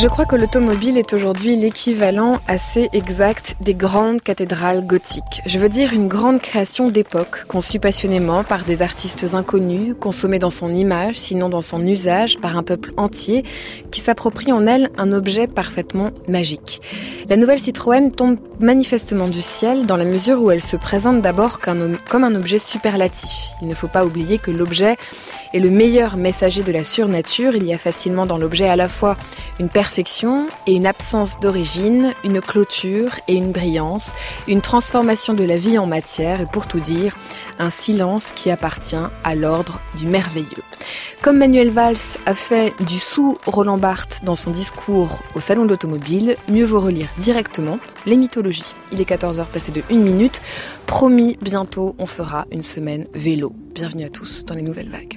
Je crois que l'automobile est aujourd'hui l'équivalent assez exact des grandes cathédrales gothiques. Je veux dire une grande création d'époque, conçue passionnément par des artistes inconnus, consommée dans son image, sinon dans son usage, par un peuple entier, qui s'approprie en elle un objet parfaitement magique. La nouvelle Citroën tombe manifestement du ciel, dans la mesure où elle se présente d'abord comme un objet superlatif. Il ne faut pas oublier que l'objet est le meilleur messager de la surnature. Il y a facilement dans l'objet à la fois une perfection et une absence d'origine, une clôture et une brillance, une transformation de la vie en matière et pour tout dire, un silence qui appartient à l'ordre du merveilleux. Comme Manuel Valls a fait du sous Roland Barthes dans son discours au Salon de l'Automobile, mieux vaut relire directement les mythologies. Il est 14h passé de 1 minute. Promis, bientôt on fera une semaine vélo. Bienvenue à tous dans les nouvelles vagues.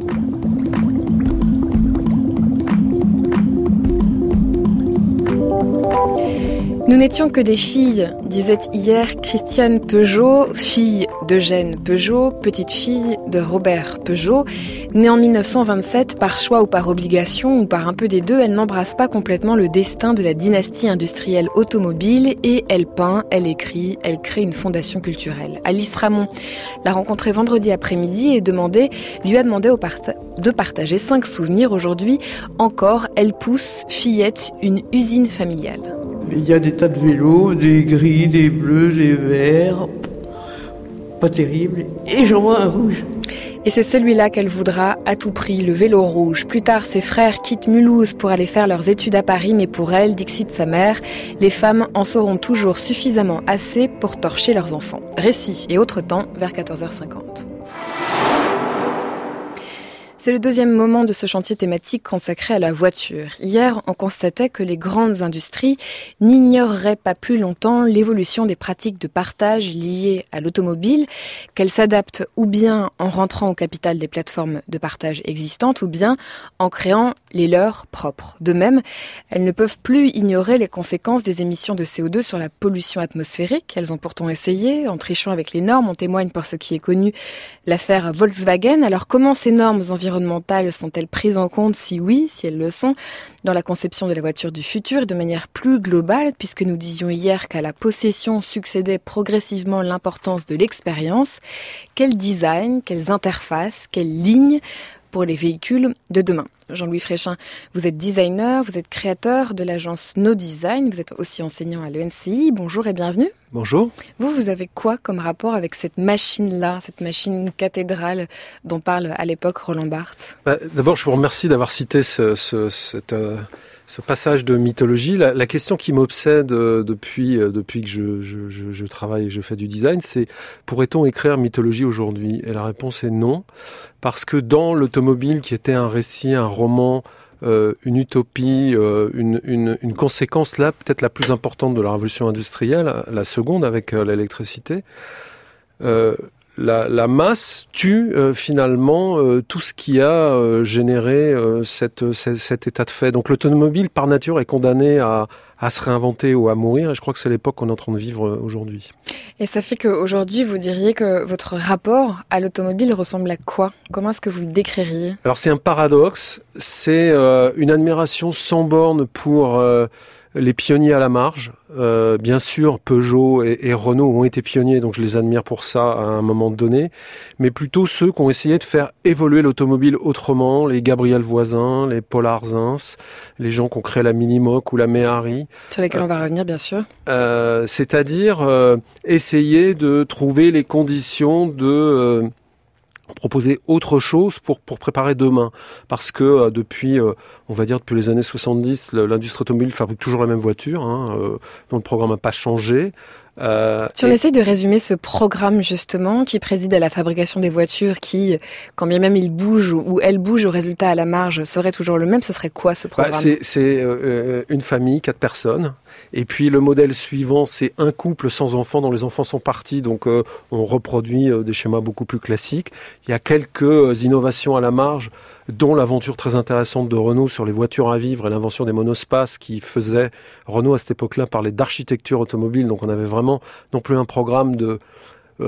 Nous n'étions que des filles, disait hier Christiane Peugeot, fille d'Eugène Peugeot, petite fille de Robert Peugeot. Née en 1927 par choix ou par obligation ou par un peu des deux, elle n'embrasse pas complètement le destin de la dynastie industrielle automobile et elle peint, elle écrit, elle crée une fondation culturelle. Alice Ramon l'a rencontrée vendredi après-midi et lui a demandé de partager 5 souvenirs. Aujourd'hui encore, elle pousse, fillette, une usine familiale. Il y a des tas de vélos, des gris, des bleus, des verts, pas terrible, et j'en vois un rouge. Et c'est celui-là qu'elle voudra à tout prix, le vélo rouge. Plus tard, ses frères quittent Mulhouse pour aller faire leurs études à Paris, mais pour elle, dixit sa mère, les femmes en sauront toujours suffisamment assez pour torcher leurs enfants. Récit et autre temps, vers 14h50. C'est le deuxième moment de ce chantier thématique consacré à la voiture. Hier, on constatait que les grandes industries n'ignoreraient pas plus longtemps l'évolution des pratiques de partage liées à l'automobile, qu'elles s'adaptent ou bien en rentrant au capital des plateformes de partage existantes ou bien en créant les leurs propres. De même, elles ne peuvent plus ignorer les conséquences des émissions de CO2 sur la pollution atmosphérique. Elles ont pourtant essayé, en trichant avec les normes. On témoigne pour ce qui est connu l'affaire Volkswagen. Alors comment ces normes environnementales sont-elles prises en compte? Si oui, si elles le sont, dans la conception de la voiture du futur et de manière plus globale, puisque nous disions hier qu'à la possession succédait progressivement l'importance de l'expérience. Quel design, quelles interfaces, quelles lignes pour les véhicules de demain? Jean-Louis Fréchin, vous êtes designer, vous êtes créateur de l'agence No Design, vous êtes aussi enseignant à l'ENCI. Bonjour et bienvenue. Bonjour. Vous avez quoi comme rapport avec cette machine-là, cette machine cathédrale dont parle à l'époque Roland Barthes? D'abord, je vous remercie d'avoir cité ce passage de mythologie. La question qui m'obsède depuis que je travaille et je fais du design, c'est pourrait-on écrire mythologie aujourd'hui? Et la réponse est non, parce que dans l'automobile, qui était un récit, un roman, une utopie, une conséquence là, peut-être la plus importante de la révolution industrielle, la seconde avec l'électricité, la masse tue finalement tout ce qui a généré cet état de fait. Donc l'automobile par nature est condamnée à se réinventer ou à mourir, et je crois que c'est l'époque qu'on est en train de vivre aujourd'hui. Et ça fait qu'aujourd'hui, vous diriez que votre rapport à l'automobile ressemble à quoi? Comment est-ce que vous le décririez? Alors c'est un paradoxe, c'est une admiration sans borne pour les pionniers à la marge. Bien sûr, Peugeot et Renault ont été pionniers, donc je les admire pour ça à un moment donné, mais plutôt ceux qui ont essayé de faire évoluer l'automobile autrement, les Gabriel Voisin, les Paul Arzins, les gens qui ont créé la Minimoc ou la Méhari. Sur lesquels on va revenir, bien sûr. C'est-à-dire essayer de trouver les conditions de proposer autre chose pour préparer demain. Parce que depuis les années 70, l'industrie automobile fabrique toujours la même voiture, dont le programme n'a pas changé. Si on essaye de résumer ce programme justement qui préside à la fabrication des voitures qui, quand bien même il bouge ou elle bouge au résultat à la marge, serait toujours le même, ce serait quoi ce programme? C'est une famille, 4 personnes. Et puis le modèle suivant, c'est un couple sans enfants dont les enfants sont partis, donc on reproduit des schémas beaucoup plus classiques. Il y a quelques innovations à la marge, dont l'aventure très intéressante de Renault sur les voitures à vivre et l'invention des monospaces qui faisait, Renault à cette époque-là parlait d'architecture automobile, donc on avait vraiment non plus un programme de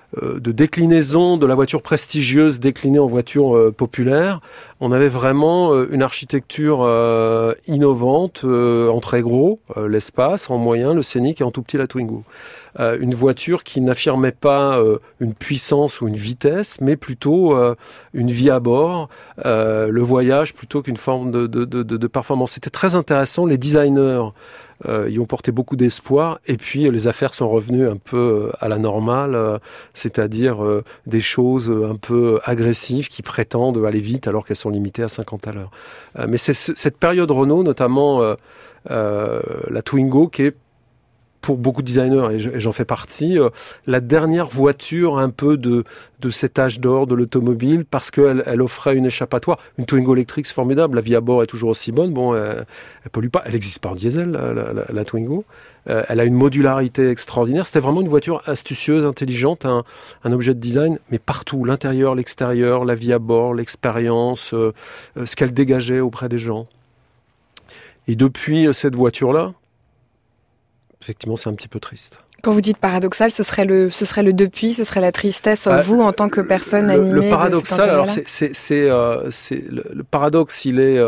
déclinaison de la voiture prestigieuse déclinée en voiture populaire. On avait vraiment une architecture innovante, en très gros, l'espace, en moyen, le scénic et en tout petit la Twingo. Une voiture qui n'affirmait pas une puissance ou une vitesse, mais plutôt une vie à bord, le voyage plutôt qu'une forme de performance. C'était très intéressant. Les designers y ont porté beaucoup d'espoir, et puis les affaires sont revenues un peu à la normale, c'est-à-dire des choses un peu agressives qui prétendent aller vite alors qu'elles sont limitées à 50 à l'heure. Mais c'est cette période Renault, notamment la Twingo, qui est pour beaucoup de designers, et j'en fais partie, la dernière voiture un peu de cet âge d'or de l'automobile, parce qu'elle offrait une échappatoire. Une Twingo électrique, c'est formidable, la vie à bord est toujours aussi bonne, bon, elle pollue pas, elle n'existe pas en diesel, la Twingo. Elle a une modularité extraordinaire, c'était vraiment une voiture astucieuse, intelligente, un objet de design, mais partout, l'intérieur, l'extérieur, la vie à bord, l'expérience, ce qu'elle dégageait auprès des gens. Et depuis cette voiture-là, effectivement, c'est un petit peu triste. Quand vous dites paradoxal, ce serait le depuis, ce serait la tristesse, vous, en tant que personne animée. Le paradoxal, alors le paradoxe, il est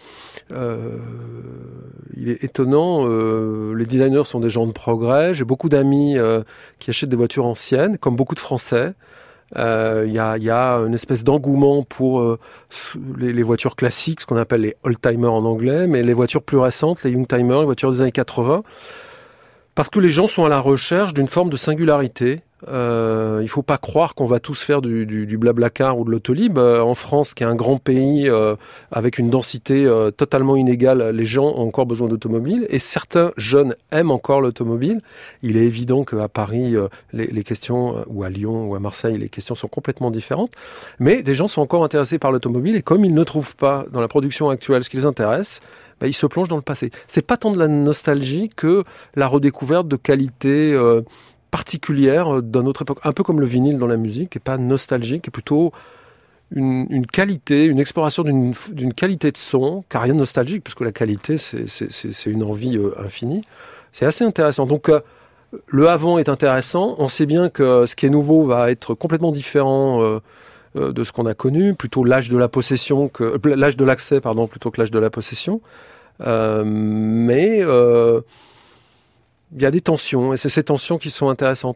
étonnant. Les designers sont des gens de progrès. J'ai beaucoup d'amis qui achètent des voitures anciennes, comme beaucoup de Français. Il y a une espèce d'engouement pour les voitures classiques, ce qu'on appelle les old-timers en anglais, mais les voitures plus récentes, les young-timers, les voitures des années 80. Parce que les gens sont à la recherche d'une forme de singularité. Il ne faut pas croire qu'on va tous faire du Blablacar ou de l'autolib. En France, qui est un grand pays avec une densité totalement inégale, les gens ont encore besoin d'automobile. Et certains jeunes aiment encore l'automobile. Il est évident qu'à Paris, les questions, ou à Lyon ou à Marseille, les questions sont complètement différentes. Mais des gens sont encore intéressés par l'automobile. Et comme ils ne trouvent pas dans la production actuelle ce qui les intéresse, il se plonge dans le passé. C'est pas tant de la nostalgie que la redécouverte de qualités particulières d'une autre époque. Un peu comme le vinyle dans la musique, qui n'est pas nostalgique, qui est plutôt une qualité, une exploration d'une qualité de son, car rien de nostalgique, puisque la qualité, c'est une envie infinie. C'est assez intéressant. Donc, le avant est intéressant. On sait bien que ce qui est nouveau va être complètement différent de ce qu'on a connu, plutôt l'âge de la possession, l'âge de l'accès, plutôt que l'âge de la possession. Mais il y a des tensions, et c'est ces tensions qui sont intéressantes.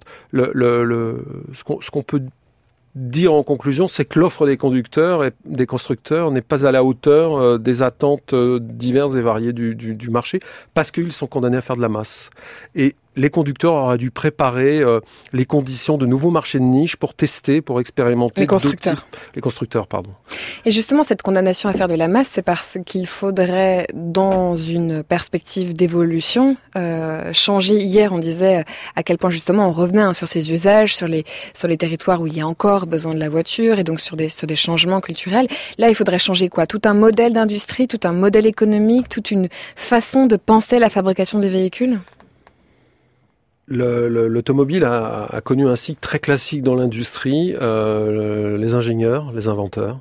Ce qu'on peut dire en conclusion, c'est que l'offre des conducteurs et des constructeurs n'est pas à la hauteur des attentes diverses et variées du marché, parce qu'ils sont condamnés à faire de la masse. Et les conducteurs auraient dû préparer les conditions de nouveaux marchés de niche pour tester, pour expérimenter. Les constructeurs, pardon. Et justement, cette condamnation à faire de la masse, c'est parce qu'il faudrait, dans une perspective d'évolution, changer. Hier, on disait à quel point justement on revenait sur ces usages, sur les territoires où il y a encore besoin de la voiture, et donc sur des changements culturels. Là, il faudrait changer quoi ? Tout un modèle d'industrie, tout un modèle économique, toute une façon de penser la fabrication des véhicules ? L'automobile a connu un cycle très classique dans l'industrie, les ingénieurs, les inventeurs.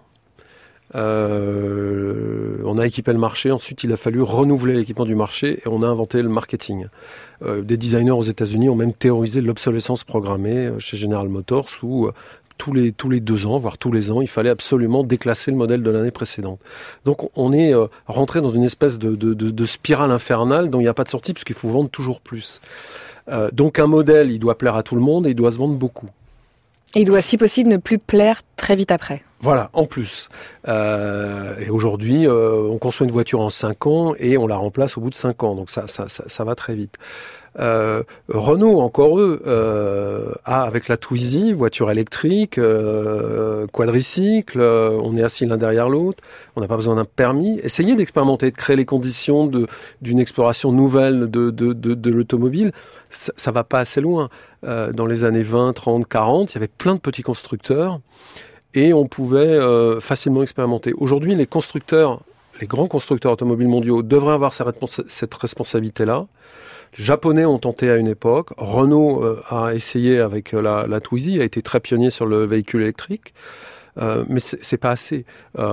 On a équipé le marché, ensuite il a fallu renouveler l'équipement du marché et on a inventé le marketing. Des designers aux États-Unis ont même théorisé l'obsolescence programmée chez General Motors où tous les 2 ans, voire tous les ans, il fallait absolument déclasser le modèle de l'année précédente. Donc on est rentré dans une espèce de spirale infernale dont il n'y a pas de sortie puisqu'il faut vendre toujours plus. Donc un modèle, il doit plaire à tout le monde et il doit se vendre beaucoup. Et il doit, si possible, ne plus plaire très vite après. Voilà, en plus. Et aujourd'hui, on conçoit une voiture en 5 ans et on la remplace au bout de 5 ans. Donc ça va très vite. Renault, encore eux, a avec la Twizy, voiture électrique, quadricycle, on est assis l'un derrière l'autre, on n'a pas besoin d'un permis. Essayez d'expérimenter, de créer les conditions d'une exploration nouvelle de l'automobile. Ça va pas assez loin. Dans les années 20, 30, 40, il y avait plein de petits constructeurs et on pouvait facilement expérimenter. Aujourd'hui, les grands constructeurs automobiles mondiaux devraient avoir cette responsabilité-là. Les Japonais ont tenté à une époque. Renault a essayé avec la Twizy, a été très pionnier sur le véhicule électrique. mais c'est pas assez.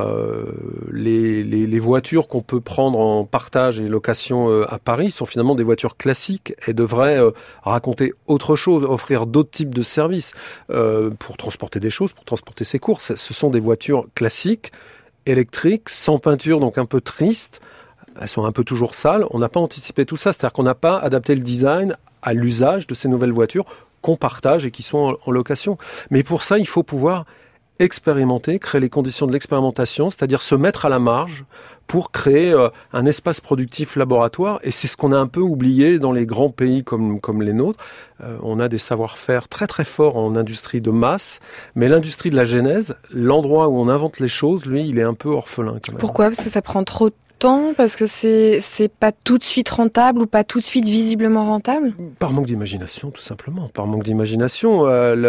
Les voitures qu'on peut prendre en partage et location à Paris sont finalement des voitures classiques et devraient raconter autre chose, offrir d'autres types de services pour transporter des choses, pour transporter ses courses. Ce sont des voitures classiques, électriques, sans peinture, donc un peu tristes. Elles sont un peu toujours sales. On n'a pas anticipé tout ça, c'est-à-dire qu'on n'a pas adapté le design à l'usage de ces nouvelles voitures qu'on partage et qui sont en location. Mais pour ça, il faut pouvoir expérimenter, créer les conditions de l'expérimentation, c'est-à-dire se mettre à la marge pour créer un espace productif laboratoire. Et c'est ce qu'on a un peu oublié dans les grands pays comme les nôtres. On a des savoir-faire très très forts en industrie de masse, mais l'industrie de la genèse, l'endroit où on invente les choses, lui, il est un peu orphelin quand même. Pourquoi ? Parce que ça prend trop de temps, parce que c'est pas tout de suite rentable ou pas tout de suite visiblement rentable ? Par manque d'imagination, tout simplement. Par manque d'imagination,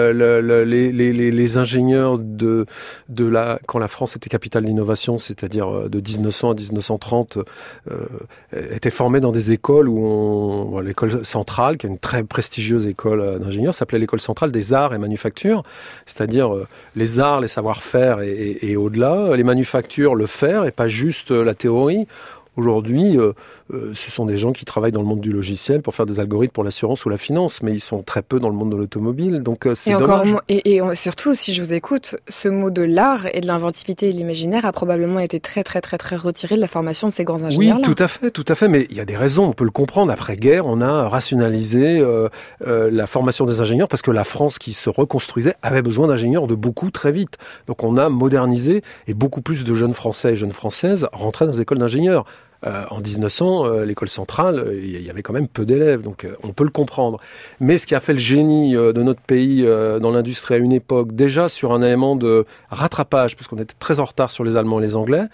les ingénieurs quand la France était capitale d'innovation, c'est-à-dire de 1900 à 1930, étaient formés dans des écoles l'école centrale, qui est une très prestigieuse école d'ingénieurs, s'appelait l'école centrale des arts et manufactures, c'est-à-dire les arts, les savoir-faire et au-delà, les manufactures, le faire et pas juste la théorie. Aujourd'hui, ce sont des gens qui travaillent dans le monde du logiciel pour faire des algorithmes pour l'assurance ou la finance, mais ils sont très peu dans le monde de l'automobile, donc c'est dommage. Et surtout, si je vous écoute, ce mot de l'art et de l'inventivité et de l'imaginaire a probablement été très très très très retiré de la formation de ces grands ingénieurs-là. Oui, tout à fait, mais il y a des raisons, on peut le comprendre. Après-guerre, on a rationalisé la formation des ingénieurs parce que la France qui se reconstruisait avait besoin d'ingénieurs de beaucoup très vite. Donc on a modernisé et beaucoup plus de jeunes Français et jeunes Françaises rentraient dans les écoles d'ingénieurs. En 1900, l'école centrale, il y avait quand même peu d'élèves, donc on peut le comprendre. Mais ce qui a fait le génie de notre pays dans l'industrie à une époque, déjà sur un élément de rattrapage, puisqu'on était très en retard sur les Allemands et les Anglais,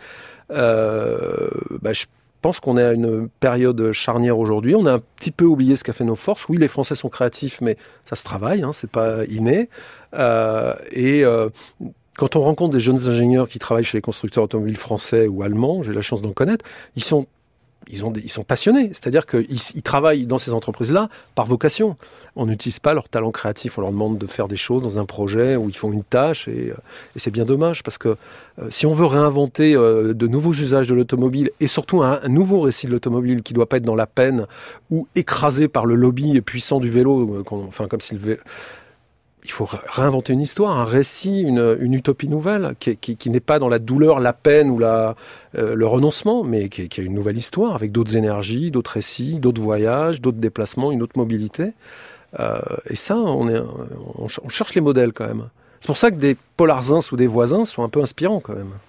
je pense qu'on est à une période charnière aujourd'hui. On a un petit peu oublié ce qu'a fait nos forces. Oui, les Français sont créatifs, mais ça se travaille, c'est pas inné. Quand on rencontre des jeunes ingénieurs qui travaillent chez les constructeurs automobiles français ou allemands, j'ai la chance d'en connaître, ils sont passionnés. C'est-à-dire qu'ils travaillent dans ces entreprises-là par vocation. On n'utilise pas leur talent créatif. On leur demande de faire des choses dans un projet où ils font une tâche et c'est bien dommage parce que si on veut réinventer de nouveaux usages de l'automobile et surtout un nouveau récit de l'automobile qui ne doit pas être dans la peine ou écrasé par le lobby puissant du vélo, comme si le vélo... Il faut réinventer une histoire, un récit, une utopie nouvelle qui n'est pas dans la douleur, la peine ou le renoncement, mais qui est une nouvelle histoire avec d'autres énergies, d'autres récits, d'autres voyages, d'autres déplacements, une autre mobilité. Et ça, on cherche les modèles quand même. C'est pour ça que des Polarzins ou des voisins sont un peu inspirants quand même.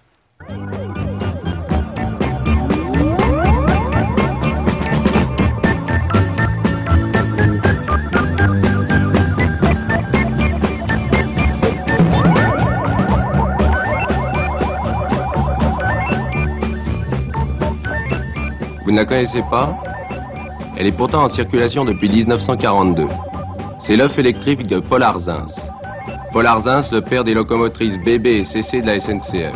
Vous ne la connaissez pas? Elle est pourtant en circulation depuis 1942. C'est l'œuf électrique de Paul Arzins. Paul Arzins, le père des locomotrices BB et CC de la SNCF.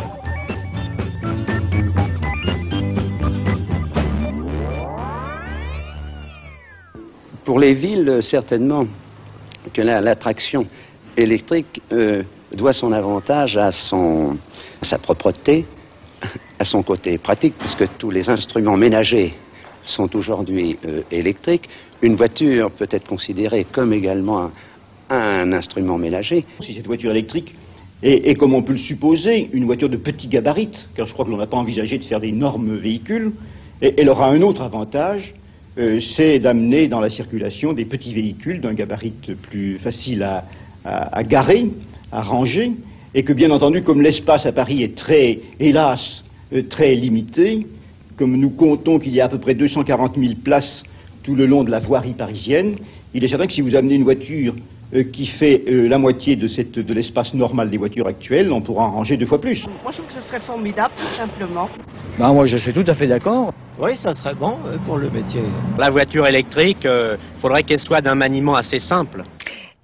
Pour les villes, certainement que l'attraction électrique doit son avantage à sa propreté, à son côté pratique, puisque tous les instruments ménagers sont aujourd'hui électriques. Une voiture peut être considérée comme également un instrument ménager. Si cette voiture électrique est, comme on peut le supposer, une voiture de petit gabarit, car je crois que l'on n'a pas envisagé de faire d'énormes véhicules, et elle aura un autre avantage, c'est d'amener dans la circulation des petits véhicules d'un gabarit plus facile à garer, à ranger, et que bien entendu, comme l'espace à Paris est hélas, très limité, comme nous comptons qu'il y a à peu près 240 000 places tout le long de la voirie parisienne, il est certain que si vous amenez une voiture qui fait la moitié de l'espace normal des voitures actuelles, on pourra en ranger 2 fois plus. Moi, je trouve que ce serait formidable, tout simplement. Moi, je suis tout à fait d'accord. Oui, ça serait bon pour le métier. La voiture électrique, il faudrait qu'elle soit d'un maniement assez simple.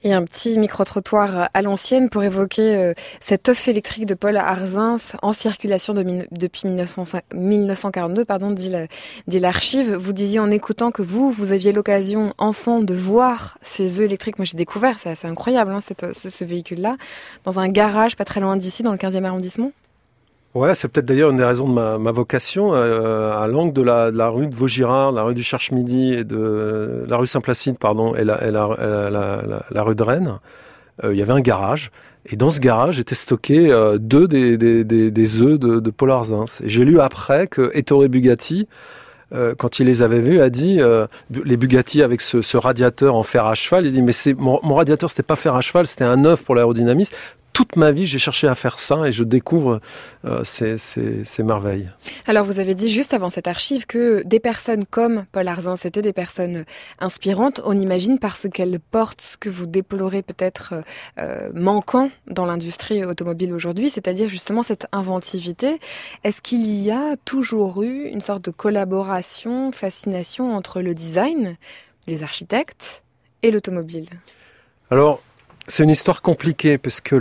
Et un petit micro-trottoir à l'ancienne pour évoquer cet œuf électrique de Paul Arzins en circulation depuis 1942, dit l'archive. Vous disiez en écoutant que vous aviez l'occasion, enfant, de voir ces œufs électriques. Moi, j'ai découvert, c'est assez incroyable, ce véhicule-là, dans un garage pas très loin d'ici, dans le 15e arrondissement. Ouais, c'est peut-être d'ailleurs une des raisons de ma vocation. À l'angle de la rue de Vaugirard, la rue du Cherche-Midi et de la rue Saint-Placide, et la rue de Rennes, il y avait un garage. Et dans ce garage étaient stockés deux des œufs de Paul Arzins. Et j'ai lu après que Ettore Bugatti, quand il les avait vus, a dit les Bugatti avec ce radiateur en fer à cheval, il dit mais mon radiateur c'était pas fer à cheval, c'était un œuf pour l'aérodynamisme. Toute ma vie, j'ai cherché à faire ça et je découvre ces merveilles. Alors, vous avez dit juste avant cette archive que des personnes comme Paul Arzins étaient des personnes inspirantes. On imagine parce qu'elles portent ce que vous déplorez peut-être manquant dans l'industrie automobile aujourd'hui, c'est-à-dire justement cette inventivité. Est-ce qu'il y a toujours eu une sorte de collaboration, fascination entre le design, les architectes et l'automobile ? Alors, c'est une histoire compliquée parce que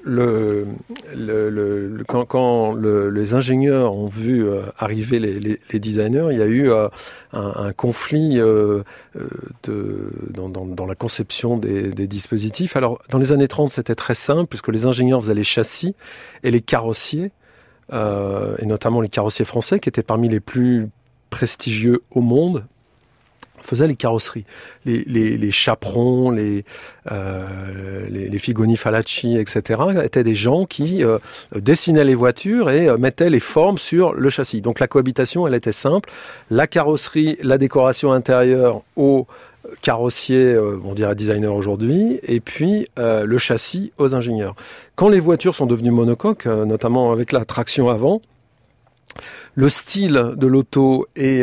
quand les ingénieurs ont vu arriver les designers, il y a eu un conflit dans la conception des dispositifs. Alors, dans les années 30, c'était très simple puisque les ingénieurs faisaient les châssis et les carrossiers, et notamment les carrossiers français qui étaient parmi les plus prestigieux au monde, faisaient les carrosseries, les chaperons, les Figoni Falacci, etc. étaient des gens qui dessinaient les voitures et mettaient les formes sur le châssis. Donc la cohabitation, elle était simple. La carrosserie, la décoration intérieure aux carrossiers, on dirait designer aujourd'hui, et puis le châssis aux ingénieurs. Quand les voitures sont devenues monocoques, notamment avec la traction avant, le style de l'auto et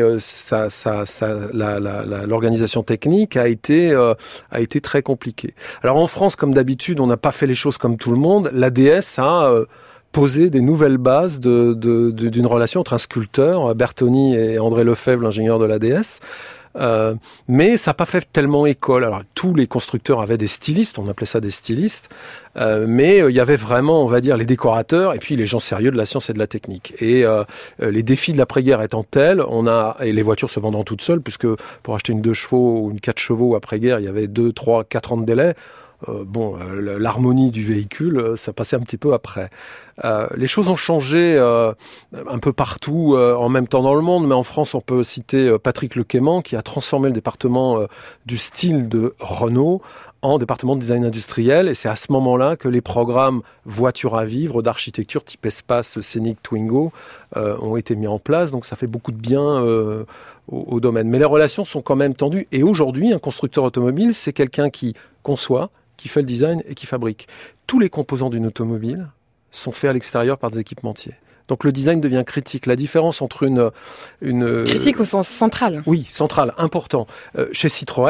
l'organisation technique a été très compliqué. Alors en France, comme d'habitude, on n'a pas fait les choses comme tout le monde. L'ADS a posé des nouvelles bases d'une relation entre un sculpteur, Bertoni et André Lefebvre, l'ingénieur de l'ADS. Mais ça n'a pas fait tellement école. Alors tous les constructeurs avaient des stylistes, on appelait ça des stylistes, mais il y avait vraiment, on va dire, les décorateurs et puis les gens sérieux de la science et de la technique. Et les défis de l'après-guerre étant tels, et les voitures se vendant toutes seules, puisque pour acheter une 2 chevaux ou une 4 chevaux après-guerre, il y avait 2, 3, 4 ans de délai. L'harmonie du véhicule, ça passait un petit peu après. Les choses ont changé un peu partout en même temps dans le monde, mais en France, on peut citer Patrick Lequément qui a transformé le département du style de Renault en département de design industriel, et c'est à ce moment-là que les programmes voitures à vivre d'architecture type espace, Scénic, Twingo ont été mis en place, donc ça fait beaucoup de bien au domaine. Mais les relations sont quand même tendues, et aujourd'hui, un constructeur automobile, c'est quelqu'un qui conçoit, qui fait le design et qui fabrique. Tous les composants d'une automobile sont faits à l'extérieur par des équipementiers. Donc le design devient critique. La différence entre une critique au sens central. Oui, central, important. Chez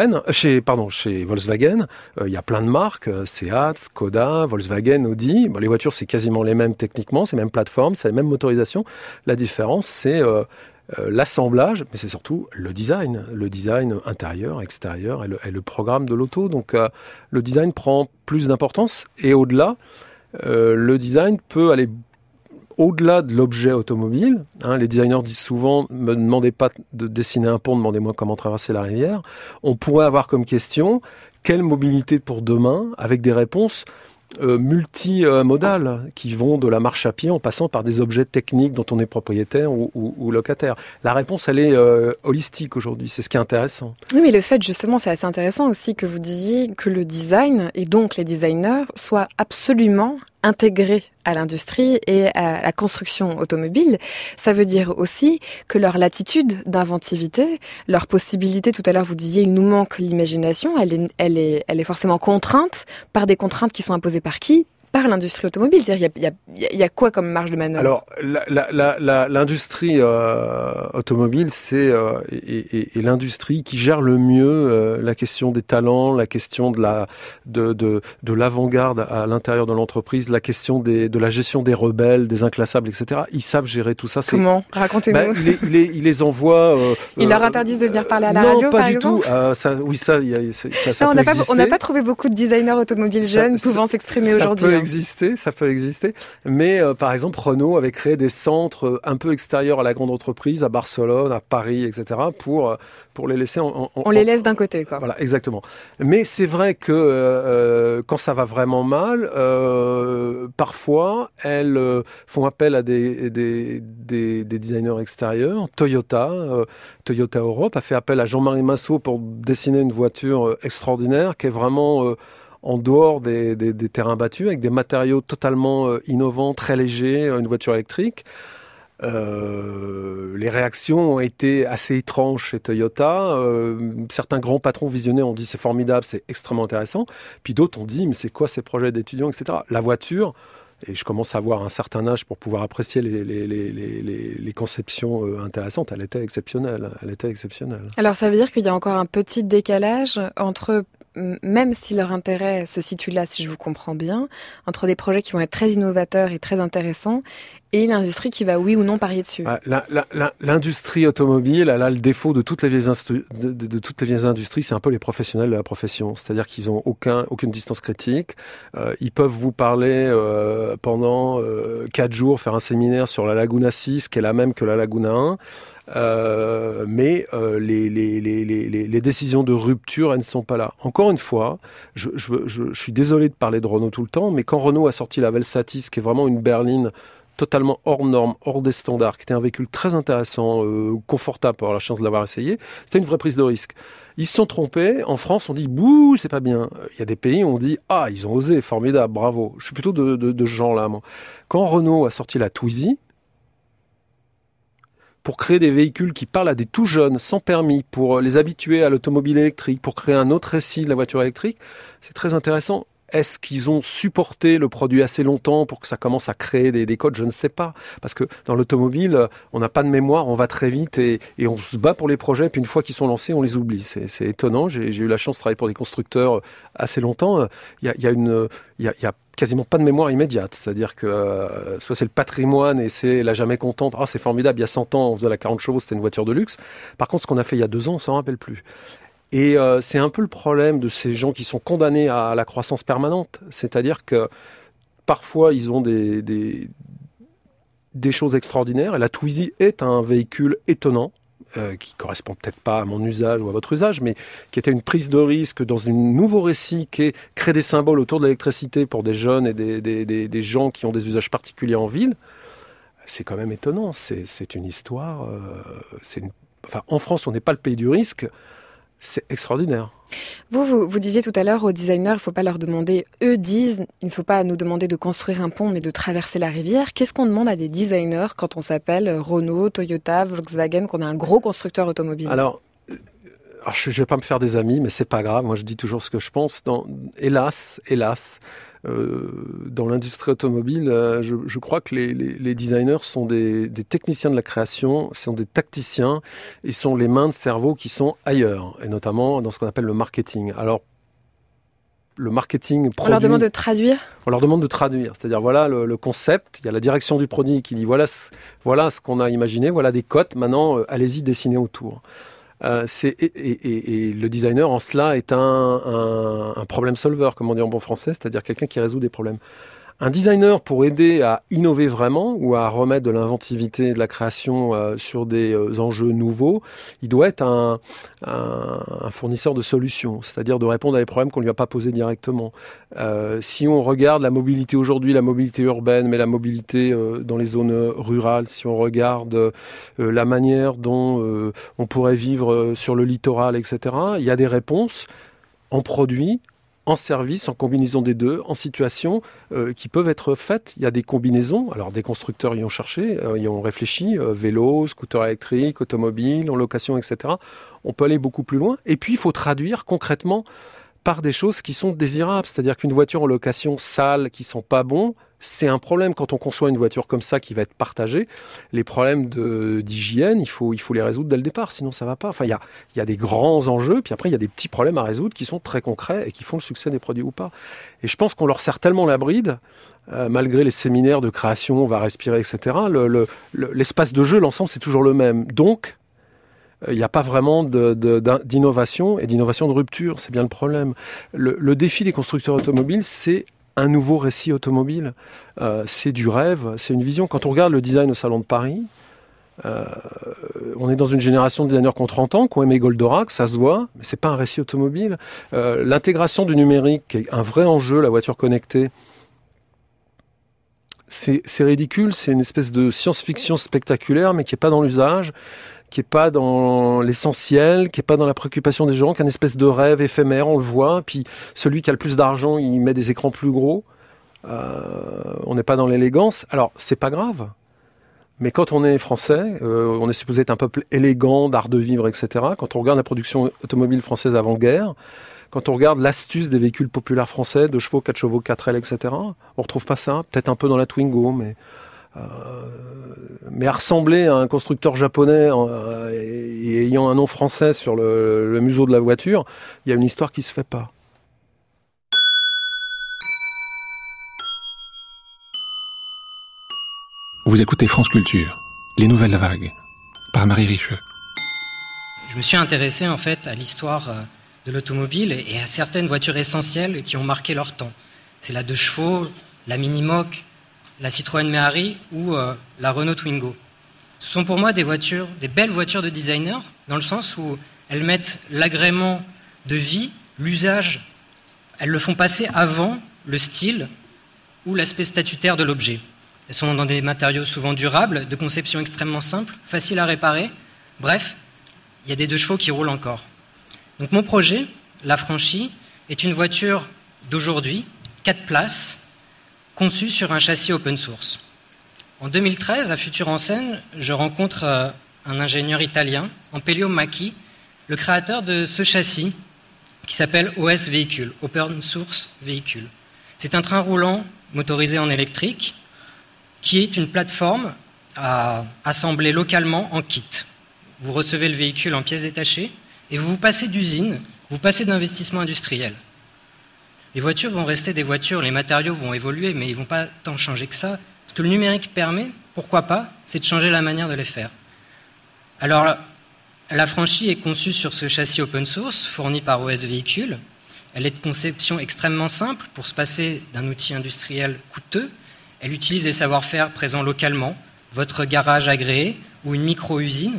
Volkswagen, il y a plein de marques, Seat, Skoda, Volkswagen, Audi. Les voitures, c'est quasiment les mêmes techniquement, c'est les mêmes plateformes, c'est les mêmes motorisations. La différence, c'est l'assemblage, mais c'est surtout le design intérieur, extérieur et le programme de l'auto. Donc le design prend plus d'importance, et au-delà, le design peut aller au-delà de l'objet automobile. Les designers disent souvent, ne me demandez pas de dessiner un pont, demandez-moi comment traverser la rivière. On pourrait avoir comme question, quelle mobilité pour demain, avec des réponses multimodales qui vont de la marche à pied en passant par des objets techniques dont on est propriétaire ou locataire. La réponse, elle est holistique aujourd'hui, c'est ce qui est intéressant. Oui, mais le fait justement, c'est assez intéressant aussi que vous disiez que le design et donc les designers soient absolument intégrés à l'industrie et à la construction automobile. Ça veut dire aussi que leur latitude d'inventivité, leur possibilité, tout à l'heure vous disiez, il nous manque l'imagination, elle est forcément contrainte par des contraintes qui sont imposées par qui ? par l'industrie automobile. C'est-à-dire, il y a quoi comme marge de manœuvre? Alors, l'industrie automobile, c'est et l'industrie qui gère le mieux la question des talents, la question de l'avant-garde à l'intérieur de l'entreprise, la question de la gestion des rebelles, des inclassables, etc. Ils savent gérer tout ça. Comment? Racontez-nous. Ils les envoient. Ils leur interdisent de venir parler à la radio, par exemple? Non, pas du tout. Ça peut exister. On n'a pas trouvé beaucoup de designers automobiles jeunes pouvant s'exprimer aujourd'hui. Ça peut exister. Mais par exemple, Renault avait créé des centres un peu extérieurs à la grande entreprise, à Barcelone, à Paris, etc., pour les laisser on les laisse d'un côté, quoi. Voilà, exactement. Mais c'est vrai que quand ça va vraiment mal, parfois, elles font appel à des designers extérieurs. Toyota Europe a fait appel à Jean-Marie Massot pour dessiner une voiture extraordinaire qui est vraiment en dehors des terrains battus, avec des matériaux totalement innovants, très légers, une voiture électrique. Les réactions ont été assez étranges chez Toyota. Certains grands patrons visionnés ont dit c'est formidable, c'est extrêmement intéressant. Puis d'autres ont dit mais c'est quoi ces projets d'étudiants, etc. La voiture, et je commence à avoir un certain âge pour pouvoir apprécier les conceptions intéressantes, elle était exceptionnelle. Alors ça veut dire qu'il y a encore un petit décalage entre, même si leur intérêt se situe là, si je vous comprends bien, entre des projets qui vont être très innovateurs et très intéressants et l'industrie qui va oui ou non parier dessus. L'industrie automobile, elle a le défaut de toutes les vieilles industries, c'est un peu les professionnels de la profession. C'est-à-dire qu'ils n'ont aucune distance critique. Ils peuvent vous parler pendant 4 jours, faire un séminaire sur la Laguna 6, qui est la même que la Laguna 1. Mais les décisions de rupture, elles ne sont pas là. Encore une fois, je suis désolé de parler de Renault tout le temps, mais quand Renault a sorti la Velsatis, qui est vraiment une berline totalement hors norme, hors des standards, qui était un véhicule très intéressant, confortable pour avoir la chance de l'avoir essayé, c'était une vraie prise de risque. Ils se sont trompés. En France, on dit bouh, c'est pas bien. Il y a des pays où on dit ah, ils ont osé, formidable, bravo. Je suis plutôt de ce genre-là, moi. Quand Renault a sorti la Twizy, pour créer des véhicules qui parlent à des tout jeunes, sans permis, pour les habituer à l'automobile électrique, pour créer un autre récit de la voiture électrique, c'est très intéressant. Est-ce qu'ils ont supporté le produit assez longtemps pour que ça commence à créer des codes? Je ne sais pas. Parce que dans l'automobile, on n'a pas de mémoire, on va très vite et on se bat pour les projets. Puis une fois qu'ils sont lancés, on les oublie. C'est étonnant. J'ai eu la chance de travailler pour des constructeurs assez longtemps. Il y a quasiment pas de mémoire immédiate. C'est-à-dire que soit c'est le patrimoine et c'est la jamais contente. Ah, c'est formidable. Il y a 100 ans, on faisait la 40 chevaux, c'était une voiture de luxe. Par contre, ce qu'on a fait il y a 2 ans, on s'en rappelle plus. Et c'est un peu le problème de ces gens qui sont condamnés à la croissance permanente. C'est-à-dire que parfois, ils ont des choses extraordinaires. Et la Twizy est un véhicule étonnant, qui correspond peut-être pas à mon usage ou à votre usage, mais qui était une prise de risque dans un nouveau récit qui est créer des symboles autour de l'électricité pour des jeunes et des gens qui ont des usages particuliers en ville. C'est quand même étonnant. C'est une histoire. En France, on n'est pas le pays du risque. C'est extraordinaire. Vous disiez tout à l'heure aux designers, il ne faut pas leur demander, eux disent, il ne faut pas nous demander de construire un pont, mais de traverser la rivière. Qu'est-ce qu'on demande à des designers quand on s'appelle Renault, Toyota, Volkswagen, qu'on est un gros constructeur automobile? Alors, je ne vais pas me faire des amis, mais c'est pas grave. Moi, je dis toujours ce que je pense. Hélas, dans l'industrie automobile, je crois que les designers sont des techniciens de la création, sont des tacticiens, et sont les mains de cerveau qui sont ailleurs, et notamment dans ce qu'on appelle le marketing. Alors, le marketing produit... On leur demande de traduire? On leur demande de traduire, c'est-à-dire voilà le concept, il y a la direction du produit qui dit voilà ce qu'on a imaginé, voilà des cotes, maintenant allez-y dessiner autour. Et le designer en cela est un problem solver, comme on dit en bon français, c'est-à-dire quelqu'un qui résout des problèmes. Un designer, pour aider à innover vraiment ou à remettre de l'inventivité et de la création sur des enjeux nouveaux, il doit être un fournisseur de solutions, c'est-à-dire de répondre à des problèmes qu'on ne lui a pas posés directement. Si on regarde la mobilité aujourd'hui, la mobilité urbaine, mais la mobilité dans les zones rurales, si on regarde la manière dont on pourrait vivre sur le littoral, etc., il y a des réponses en produits, en service, en combinaison des deux, en situation qui peuvent être faites. Il y a des combinaisons, alors des constructeurs y ont cherché, y ont réfléchi, vélo, scooter électrique, automobile, en location, etc. On peut aller beaucoup plus loin. Et puis, il faut traduire concrètement par des choses qui sont désirables. C'est-à-dire qu'une voiture en location sale, qui sent pas bon, c'est un problème. Quand on conçoit une voiture comme ça qui va être partagée, les problèmes d'hygiène, il faut les résoudre dès le départ, sinon ça va pas. Enfin, il y a des grands enjeux, puis après il y a des petits problèmes à résoudre qui sont très concrets et qui font le succès des produits ou pas. Et je pense qu'on leur serre tellement la bride, malgré les séminaires de création, on va respirer, etc. L'espace de jeu, l'ensemble, c'est toujours le même. Donc, il n'y a pas vraiment d'innovation et d'innovation de rupture, c'est bien le problème. Le défi des constructeurs automobiles, c'est un nouveau récit automobile. C'est du rêve, c'est une vision. Quand on regarde le design au Salon de Paris, on est dans une génération de designers qui ont 30 ans, qui ont aimé Goldorak, ça se voit, mais c'est pas un récit automobile. L'intégration du numérique, qui est un vrai enjeu, la voiture connectée, c'est ridicule, c'est une espèce de science-fiction spectaculaire, mais qui n'est pas dans l'usage, qui n'est pas dans l'essentiel, qui n'est pas dans la préoccupation des gens, qui est une espèce de rêve éphémère, on le voit. Puis celui qui a le plus d'argent, il met des écrans plus gros. On n'est pas dans l'élégance. Alors, c'est pas grave. Mais quand on est français, on est supposé être un peuple élégant, d'art de vivre, etc. Quand on regarde la production automobile française avant-guerre, quand on regarde l'astuce des véhicules populaires français, 2 chevaux, 4 chevaux, 4L, etc., on retrouve pas ça. Peut-être un peu dans la Twingo, mais à ressembler à un constructeur japonais et ayant un nom français sur le museau de la voiture, il y a une histoire qui se fait pas. Vous écoutez France Culture, les nouvelles vagues, par Marie Richeux. Je me suis intéressé en fait à l'histoire de l'automobile et à certaines voitures essentielles qui ont marqué leur temps. C'est la 2 chevaux, la Minimoc, la Citroën Méhari ou la Renault Twingo. Ce sont pour moi des belles voitures de designer, dans le sens où elles mettent l'agrément de vie, l'usage, elles le font passer avant le style ou l'aspect statutaire de l'objet. Elles sont dans des matériaux souvent durables, de conception extrêmement simple, facile à réparer. Bref, il y a des 2 chevaux qui roulent encore. Donc mon projet, la Franchi, est une voiture d'aujourd'hui, 4 places, conçue sur un châssis open source. En 2013, à Futur en Scène, je rencontre un ingénieur italien, Ampelio Macchi, le créateur de ce châssis qui s'appelle OS Véhicule, Open Source Véhicule. C'est un train roulant motorisé en électrique qui est une plateforme à assembler localement en kit. Vous recevez le véhicule en pièces détachées et vous passez d'usine, vous passez d'investissement industriel. Les voitures vont rester des voitures, les matériaux vont évoluer, mais ils ne vont pas tant changer que ça. Ce que le numérique permet, pourquoi pas, c'est de changer la manière de les faire. Alors, la Franchi est conçue sur ce châssis open source, fourni par OS Véhicule. Elle est de conception extrêmement simple pour se passer d'un outil industriel coûteux. Elle utilise les savoir-faire présents localement, votre garage agréé ou une micro-usine.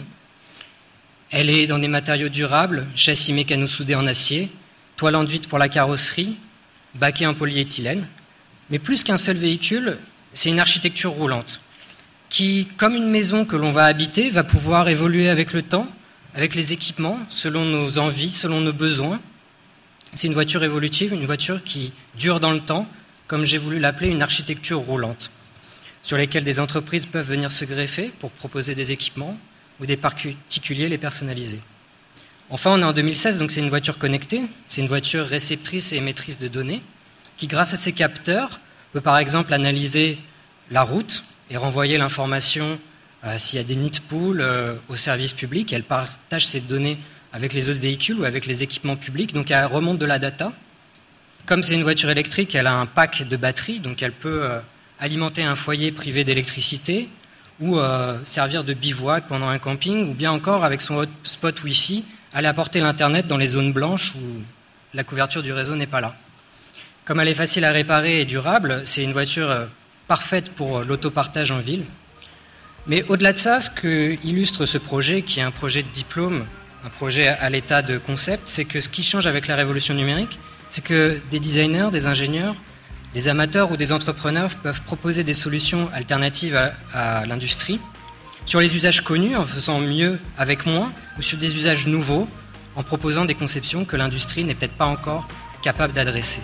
Elle est dans des matériaux durables, châssis mécano-soudé en acier, toile enduite pour la carrosserie, baquet en polyéthylène. Mais plus qu'un seul véhicule, c'est une architecture roulante qui, comme une maison que l'on va habiter, va pouvoir évoluer avec le temps, avec les équipements, selon nos envies, selon nos besoins. C'est une voiture évolutive, une voiture qui dure dans le temps, comme j'ai voulu l'appeler, une architecture roulante, sur lesquelles des entreprises peuvent venir se greffer pour proposer des équipements ou des particuliers les personnaliser. Enfin, on est en 2016, donc c'est une voiture connectée, c'est une voiture réceptrice et émettrice de données, qui, grâce à ses capteurs, peut par exemple analyser la route et renvoyer l'information s'il y a des nids de poules au service public. Elle partage ces données avec les autres véhicules ou avec les équipements publics, donc elle remonte de la data. Comme c'est une voiture électrique, elle a un pack de batterie, donc elle peut alimenter un foyer privé d'électricité ou servir de bivouac pendant un camping, ou bien encore, avec son hotspot Wi-Fi, aller apporter l'Internet dans les zones blanches où la couverture du réseau n'est pas là. Comme elle est facile à réparer et durable, c'est une voiture parfaite pour l'autopartage en ville. Mais au-delà de ça, ce que illustre ce projet, qui est un projet de diplôme, un projet à l'état de concept, c'est que ce qui change avec la révolution numérique, c'est que des designers, des ingénieurs, des amateurs ou des entrepreneurs peuvent proposer des solutions alternatives à l'industrie, sur les usages connus, en faisant mieux avec moins, ou sur des usages nouveaux, en proposant des conceptions que l'industrie n'est peut-être pas encore capable d'adresser.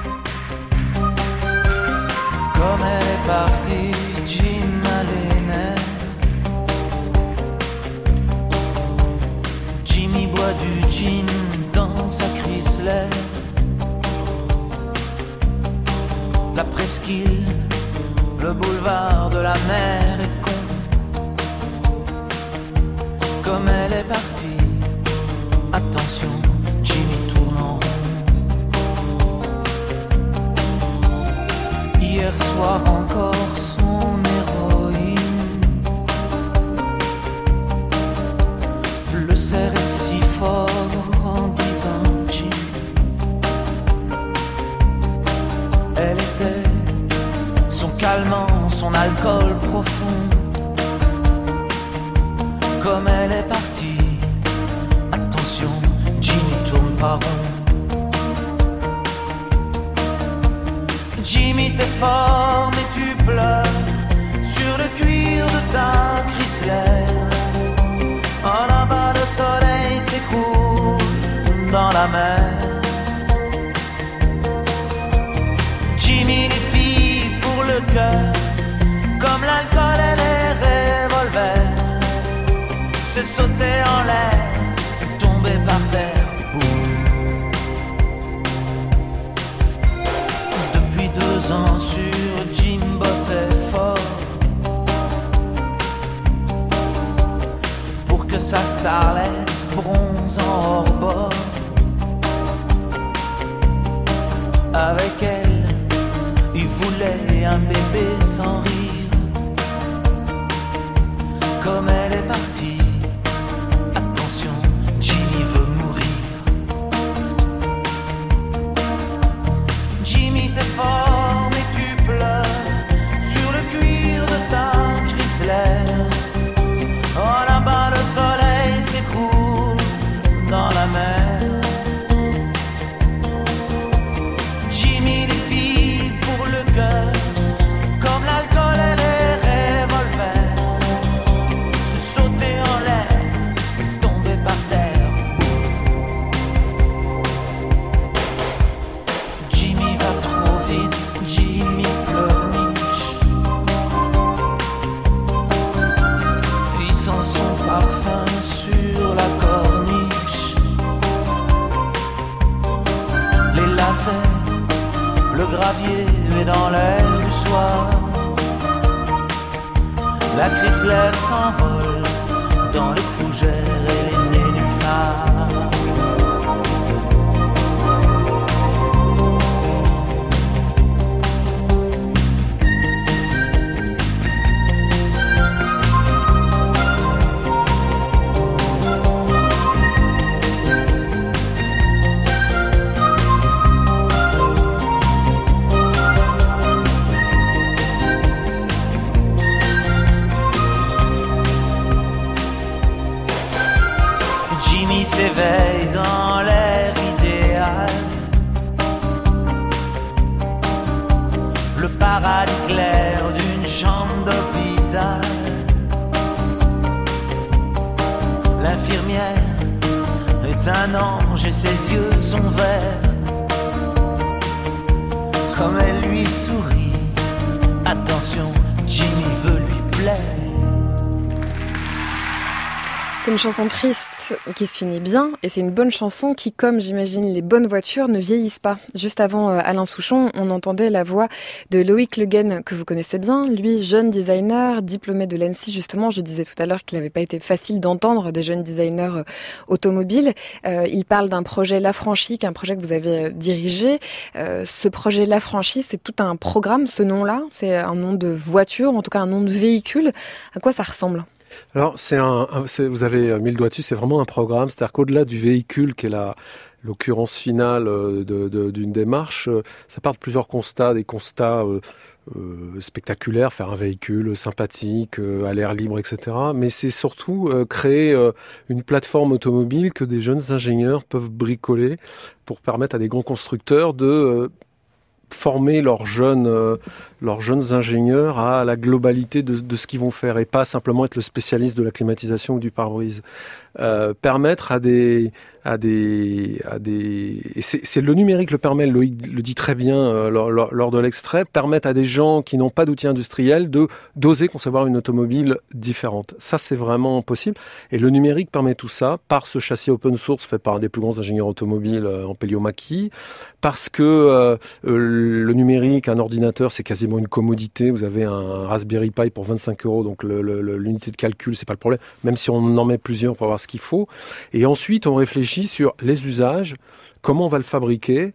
Comme elle est partie, Jim Allen. Jimmy boit du gin dans sa Chrysler. la presqu'île, le boulevard de la mer est con. Comme elle est partie, attention, Jimmy tourne en rond. Hier soir encore son héroïne le serrait si fort en disant Jimmy. Elle était son calmant, son alcool profond. Comme elle est partie, attention, Jimmy tourne pas rond. Jimmy t'es fort mais tu pleures sur le cuir de ta Chrysler. En là-bas le soleil s'écroule dans la mer. Jimmy les filles pour le cœur, comme l'alcool et les revolvers. C'est sauter en l'air, tomber par terre, boum. Depuis 2 ans sur Jim bossait fort pour que sa starlette bronze en hors-bord. Avec elle, il voulait un bébé sans rire. Comme elle est partie, attention, Jimmy veut mourir. Jimmy t'es fort mais tu pleures sur le cuir de ta Chrysler. Oh là-bas le soleil s'écroule dans la mer. Jimmy les filles pour le cœur, comme l'alcool et les revolvers. Se sauter en l'air, tomber par terre. Jimmy va trop vite, Jimmy pleurniche. Il sent son parfum sur la corniche. Les lacets, le gravier est dans l'air du soir. La Chrysler s'envole dans les fougères et les nénuphars. Jimmy s'éveille dans l'air idéal. Le paradis clair d'une chambre d'hôpital. L'infirmière est un ange et ses yeux sont verts. Comme elle lui sourit, attention, Jimmy veut lui plaire. C'est une chanson triste qui se finit bien et c'est une bonne chanson qui, comme j'imagine les bonnes voitures, ne vieillissent pas. Juste avant Alain Souchon, on entendait la voix de Loïc Le Guen, que vous connaissez bien. Lui, jeune designer, diplômé de l'ENSI, justement. Je disais tout à l'heure qu'il n'avait pas été facile d'entendre des jeunes designers automobiles. Il parle d'un projet L'Affranchi, qui est un projet que vous avez dirigé. Ce projet L'Affranchi, c'est tout un programme, ce nom-là. C'est un nom de voiture, en tout cas un nom de véhicule. À quoi ça ressemble ? Alors, vous avez mis le doigt dessus, c'est vraiment un programme, c'est-à-dire qu'au-delà du véhicule qui est l'occurrence finale d'une démarche, ça part de plusieurs constats, des constats spectaculaires, faire un véhicule sympathique, à l'air libre, etc. Mais c'est surtout créer une plateforme automobile que des jeunes ingénieurs peuvent bricoler pour permettre à des grands constructeurs de former leurs jeunes ingénieurs à la globalité de ce qu'ils vont faire et pas simplement être le spécialiste de la climatisation ou du pare-brise. Permettre à des et c'est le numérique le permet, Loïc le dit très bien lors de l'extrait, permettent à des gens qui n'ont pas d'outils industriels d'oser concevoir une automobile différente. Ça, c'est vraiment possible. Et le numérique permet tout ça par ce châssis open source fait par un des plus grands ingénieurs automobiles en Pelliot-Macchi, parce que le numérique, un ordinateur, c'est quasiment une commodité. Vous avez un Raspberry Pi pour 25 €, donc l'unité de calcul, c'est pas le problème, même si on en met plusieurs pour avoir ce qu'il faut. Et ensuite, on réfléchit sur les usages, comment on va le fabriquer,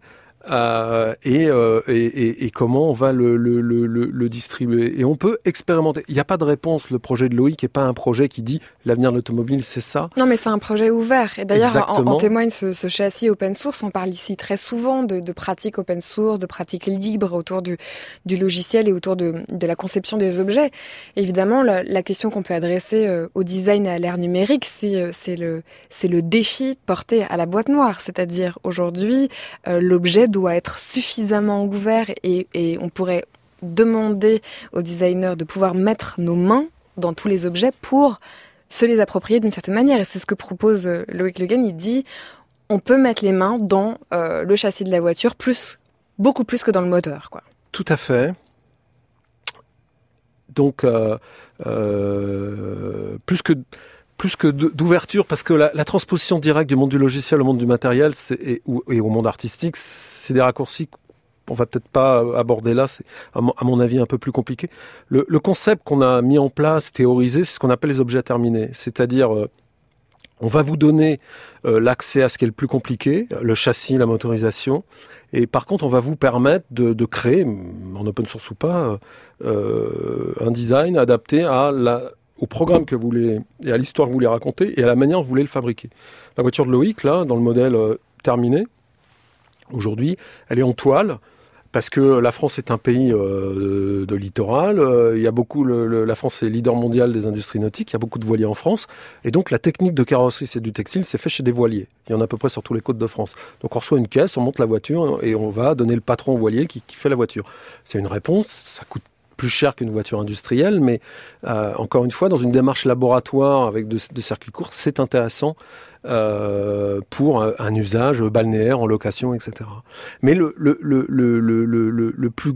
et comment on va le distribuer. Et on peut expérimenter. Il n'y a pas de réponse. Le projet de Loïc n'est pas un projet qui dit l'avenir de l'automobile, c'est ça. Non, mais c'est un projet ouvert. Et d'ailleurs, en témoigne ce châssis open source. On parle ici très souvent de pratiques open source, de pratiques libres autour du logiciel et autour de la conception des objets. Évidemment, la question qu'on peut adresser au design et à l'ère numérique, c'est le défi porté à la boîte noire. C'est-à-dire, aujourd'hui, l'objet doit être suffisamment ouvert et on pourrait demander aux designers de pouvoir mettre nos mains dans tous les objets pour se les approprier d'une certaine manière. Et c'est ce que propose Loïc Le Guen. Il dit on peut mettre les mains dans le châssis de la voiture beaucoup plus que dans le moteur, quoi. Tout à fait. Donc, plus que d'ouverture, parce que la transposition directe du monde du logiciel au monde du matériel et au monde artistique, c'est des raccourcis qu'on va peut-être pas aborder là, c'est à mon avis un peu plus compliqué. Le concept qu'on a mis en place, théorisé, c'est ce qu'on appelle les objets terminés, c'est-à-dire on va vous donner l'accès à ce qui est le plus compliqué, le châssis, la motorisation, et par contre on va vous permettre de créer, en open source ou pas, un design adapté au programme que vous voulez, et à l'histoire que vous voulez raconter, et à la manière dont vous voulez le fabriquer. La voiture de Loïc, là, dans le modèle terminé, aujourd'hui, elle est en toile, parce que la France est un pays de littoral, il y a beaucoup, la France est leader mondial des industries nautiques, il y a beaucoup de voiliers en France, et donc la technique de carrosserie, c'est du textile, c'est fait chez des voiliers. Il y en a à peu près sur tous les côtes de France. Donc on reçoit une caisse, on monte la voiture, et on va donner le patron au voilier qui fait la voiture. C'est une réponse, ça coûte plus cher qu'une voiture industrielle, mais encore une fois, dans une démarche laboratoire avec de circuits courts, c'est intéressant pour un usage balnéaire, en location, etc. Mais le plus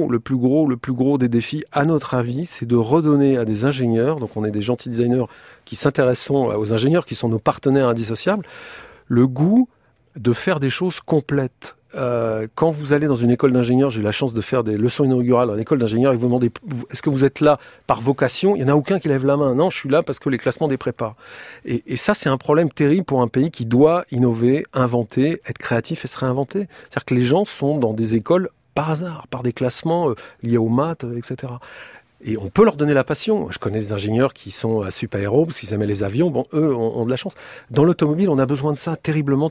gros des défis, à notre avis, c'est de redonner à des ingénieurs, donc on est des gentils designers qui s'intéressent aux ingénieurs, qui sont nos partenaires indissociables, le goût de faire des choses complètes. Quand vous allez dans une école d'ingénieur, j'ai eu la chance de faire des leçons inaugurales en école d'ingénieur, et vous demandez est-ce que vous êtes là par vocation? Il n'y en a aucun qui lève la main. Non, je suis là parce que les classements des prépas. Et ça, c'est un problème terrible pour un pays qui doit innover, inventer, être créatif et se réinventer. C'est-à-dire que les gens sont dans des écoles par hasard, par des classements liés aux maths, etc. Et on peut leur donner la passion. Je connais des ingénieurs qui sont à Supaéro parce qu'ils aimaient les avions. Bon, eux ont de la chance. Dans l'automobile, on a besoin de ça terriblement.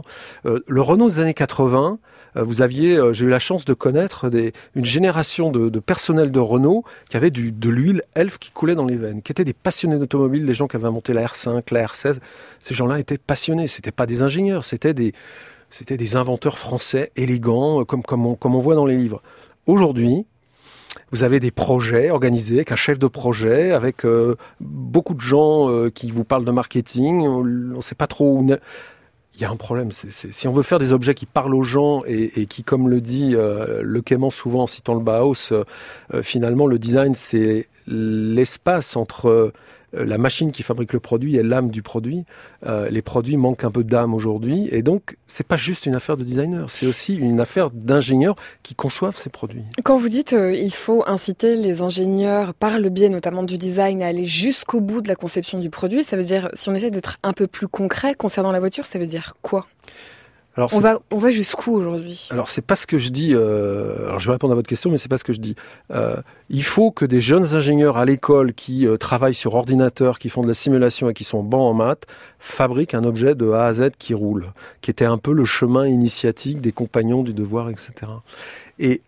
Le Renault des années 80, j'ai eu la chance de connaître une génération de personnel de Renault qui avait de l'huile Elf qui coulait dans les veines, qui étaient des passionnés d'automobile, les gens qui avaient inventé la R5, la R16. Ces gens-là étaient passionnés. C'était pas des ingénieurs, c'était des inventeurs français élégants, comme on voit dans les livres. Aujourd'hui, vous avez des projets organisés avec un chef de projet, avec beaucoup de gens qui vous parlent de marketing. On ne sait pas trop où... Il y a un problème. Si on veut faire des objets qui parlent aux gens et qui, comme le dit Le Clément souvent en citant le Bauhaus, finalement le design c'est l'espace entre la machine qui fabrique le produit et l'âme du produit. Les produits manquent un peu d'âme aujourd'hui, et donc c'est pas juste une affaire de designer, c'est aussi une affaire d'ingénieurs qui conçoivent ces produits. Quand vous dites il faut inciter les ingénieurs, par le biais notamment du design, à aller jusqu'au bout de la conception du produit, ça veut dire, si on essaie d'être un peu plus concret concernant la voiture, ça veut dire quoi ? Alors, on va jusqu'où aujourd'hui ? Alors c'est pas ce que je dis. Alors je vais répondre à votre question, mais c'est pas ce que je dis. Il faut que des jeunes ingénieurs à l'école qui travaillent sur ordinateur, qui font de la simulation et qui sont bons en maths, fabriquent un objet de A à Z qui roule, qui était un peu le chemin initiatique des compagnons du devoir, etc. Et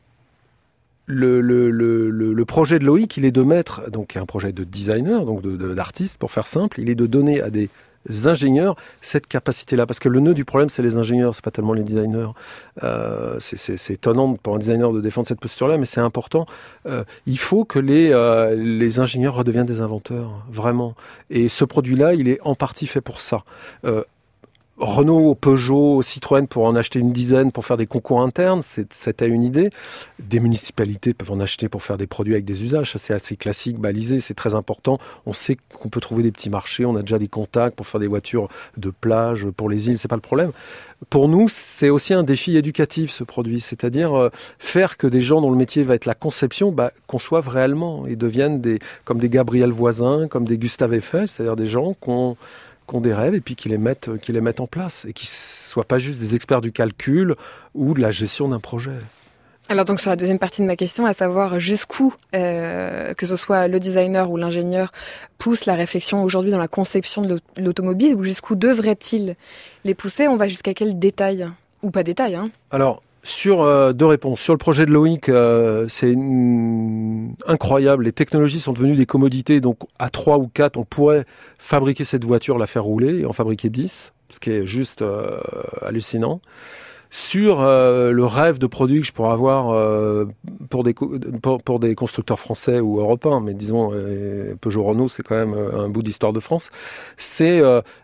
le projet de Loïc, il est de mettre, donc un projet de designer, donc d'artiste pour faire simple, il est de donner à des ingénieurs cette capacité-là, parce que le nœud du problème c'est les ingénieurs, c'est pas tellement les designers. C'est étonnant pour un designer de défendre cette posture-là, mais c'est important. Il faut que les ingénieurs redeviennent des inventeurs, vraiment. Et ce produit-là, il est en partie fait pour ça. Renault, Peugeot, Citroën pour en acheter une dizaine pour faire des concours internes, c'était une idée. Des municipalités peuvent en acheter pour faire des produits avec des usages, ça c'est assez classique, balisé, c'est très important. On sait qu'on peut trouver des petits marchés, on a déjà des contacts pour faire des voitures de plage pour les îles, c'est pas le problème. Pour nous, c'est aussi un défi éducatif ce produit, c'est-à-dire faire que des gens dont le métier va être la conception conçoivent réellement et deviennent comme des Gabriel Voisin, comme des Gustave Eiffel, c'est-à-dire des gens qui ont des rêves et puis qui les mettent en place et qui ne soient pas juste des experts du calcul ou de la gestion d'un projet. Alors donc sur la deuxième partie de ma question, à savoir jusqu'où, que ce soit le designer ou l'ingénieur, pousse la réflexion aujourd'hui dans la conception de l'automobile, ou jusqu'où devrait-il les pousser, on va jusqu'à quel détail? Ou pas détail, hein? Alors, sur deux réponses. Sur le projet de Loïc, c'est incroyable. Les technologies sont devenues des commodités. Donc, à 3 ou 4, on pourrait fabriquer cette voiture, la faire rouler et en fabriquer 10, ce qui est juste hallucinant. Sur le rêve de produit que je pourrais avoir pour des constructeurs français ou européens, mais disons Peugeot Renault, c'est quand même un bout d'histoire de France, c'est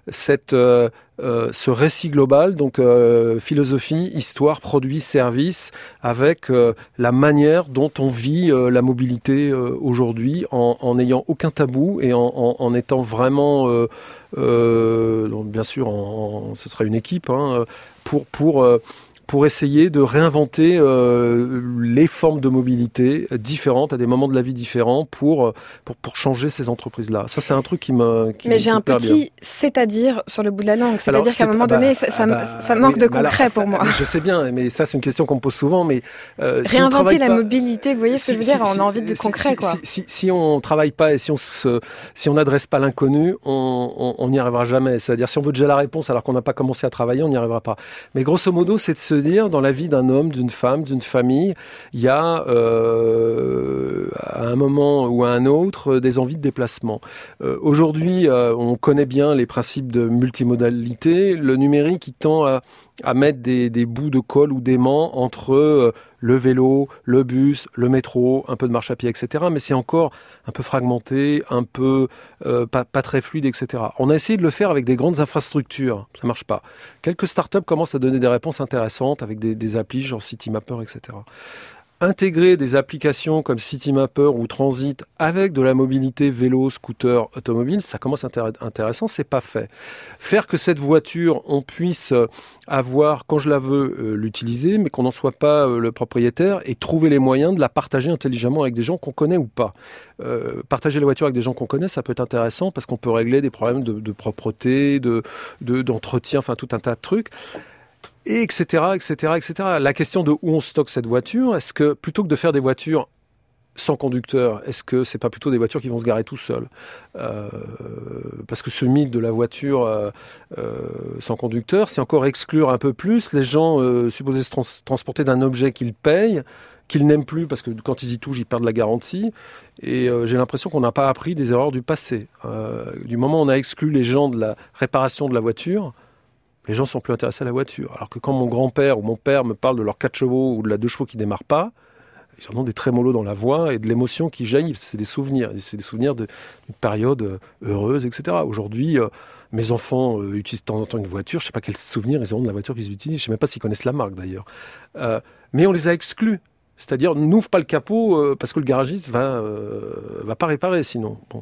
ce récit global, donc philosophie, histoire, produit, service, avec la manière dont on vit la mobilité aujourd'hui, en n'ayant aucun tabou et en étant vraiment, donc bien sûr, ce serait une équipe, hein, pour essayer de réinventer les formes de mobilité différentes à des moments de la vie différents pour changer ces entreprises-là. Ça, c'est un truc qui Mais j'ai un petit c'est-à-dire sur le bout de la langue. C'est-à-dire qu'à un moment donné, ça manque de concret pour moi. Je sais bien, mais ça, c'est une question qu'on me pose souvent. Mais réinventer la mobilité, vous voyez ce que je veux dire? On a envie de concret, quoi. Si on travaille pas et si on n'adresse pas l'inconnu, on n'y arrivera jamais. C'est-à-dire, si on veut déjà la réponse alors qu'on n'a pas commencé à travailler, on n'y arrivera pas. Mais grosso modo, c'est de se dire, dans la vie d'un homme, d'une femme, d'une famille, il y a à un moment ou à un autre des envies de déplacement. Aujourd'hui, on connaît bien les principes de multimodalité. Le numérique, il tend à mettre des bouts de colle ou d'aimant entre le vélo, le bus, le métro, un peu de marche à pied, etc. Mais c'est encore un peu fragmenté, un peu pas très fluide, etc. On a essayé de le faire avec des grandes infrastructures, ça marche pas. Quelques startups commencent à donner des réponses intéressantes avec des applis genre Citymapper, etc. Intégrer des applications comme Citymapper ou Transit avec de la mobilité vélo, scooter, automobile, ça commence à être intéressant, c'est pas fait. Faire que cette voiture, on puisse avoir, quand je la veux, l'utiliser, mais qu'on n'en soit pas le propriétaire et trouver les moyens de la partager intelligemment avec des gens qu'on connaît ou pas. Partager la voiture avec des gens qu'on connaît, ça peut être intéressant parce qu'on peut régler des problèmes de propreté, d'entretien, enfin tout un tas de trucs. Et etc. La question de où on stocke cette voiture, est-ce que plutôt que de faire des voitures sans conducteur, est-ce que c'est pas plutôt des voitures qui vont se garer tout seuls? Parce que ce mythe de la voiture sans conducteur, c'est encore exclure un peu plus les gens supposés se transporter d'un objet qu'ils payent, qu'ils n'aiment plus parce que quand ils y touchent, ils perdent la garantie. Et j'ai l'impression qu'on n'a pas appris des erreurs du passé. Du moment où on a exclu les gens de la réparation de la voiture, les gens sont plus intéressés à la voiture. Alors que quand mon grand-père ou mon père me parle de leurs 4 chevaux ou de la 2 chevaux qui ne démarre pas, ils ont des trémolos dans la voix et de l'émotion qui jaillit. C'est des souvenirs. C'est des souvenirs d'une période heureuse, etc. Aujourd'hui, mes enfants utilisent de temps en temps une voiture. Je ne sais pas quels souvenirs ils ont de la voiture qu'ils utilisent. Je ne sais même pas s'ils connaissent la marque, d'ailleurs. Mais on les a exclus. C'est-à-dire, n'ouvre pas le capot parce que le garagiste va pas réparer sinon. Bon.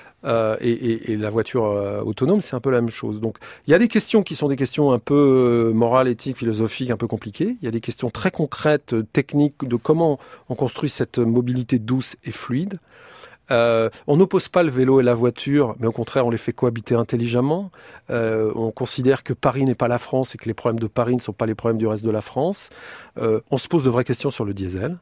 Et la voiture autonome, c'est un peu la même chose. Donc, il y a des questions qui sont des questions un peu morales, éthiques, philosophiques, un peu compliquées. Il y a des questions très concrètes, techniques, de comment on construit cette mobilité douce et fluide. On n'oppose pas le vélo et la voiture, mais au contraire, on les fait cohabiter intelligemment. On considère que Paris n'est pas la France et que les problèmes de Paris ne sont pas les problèmes du reste de la France. On se pose de vraies questions sur le diesel.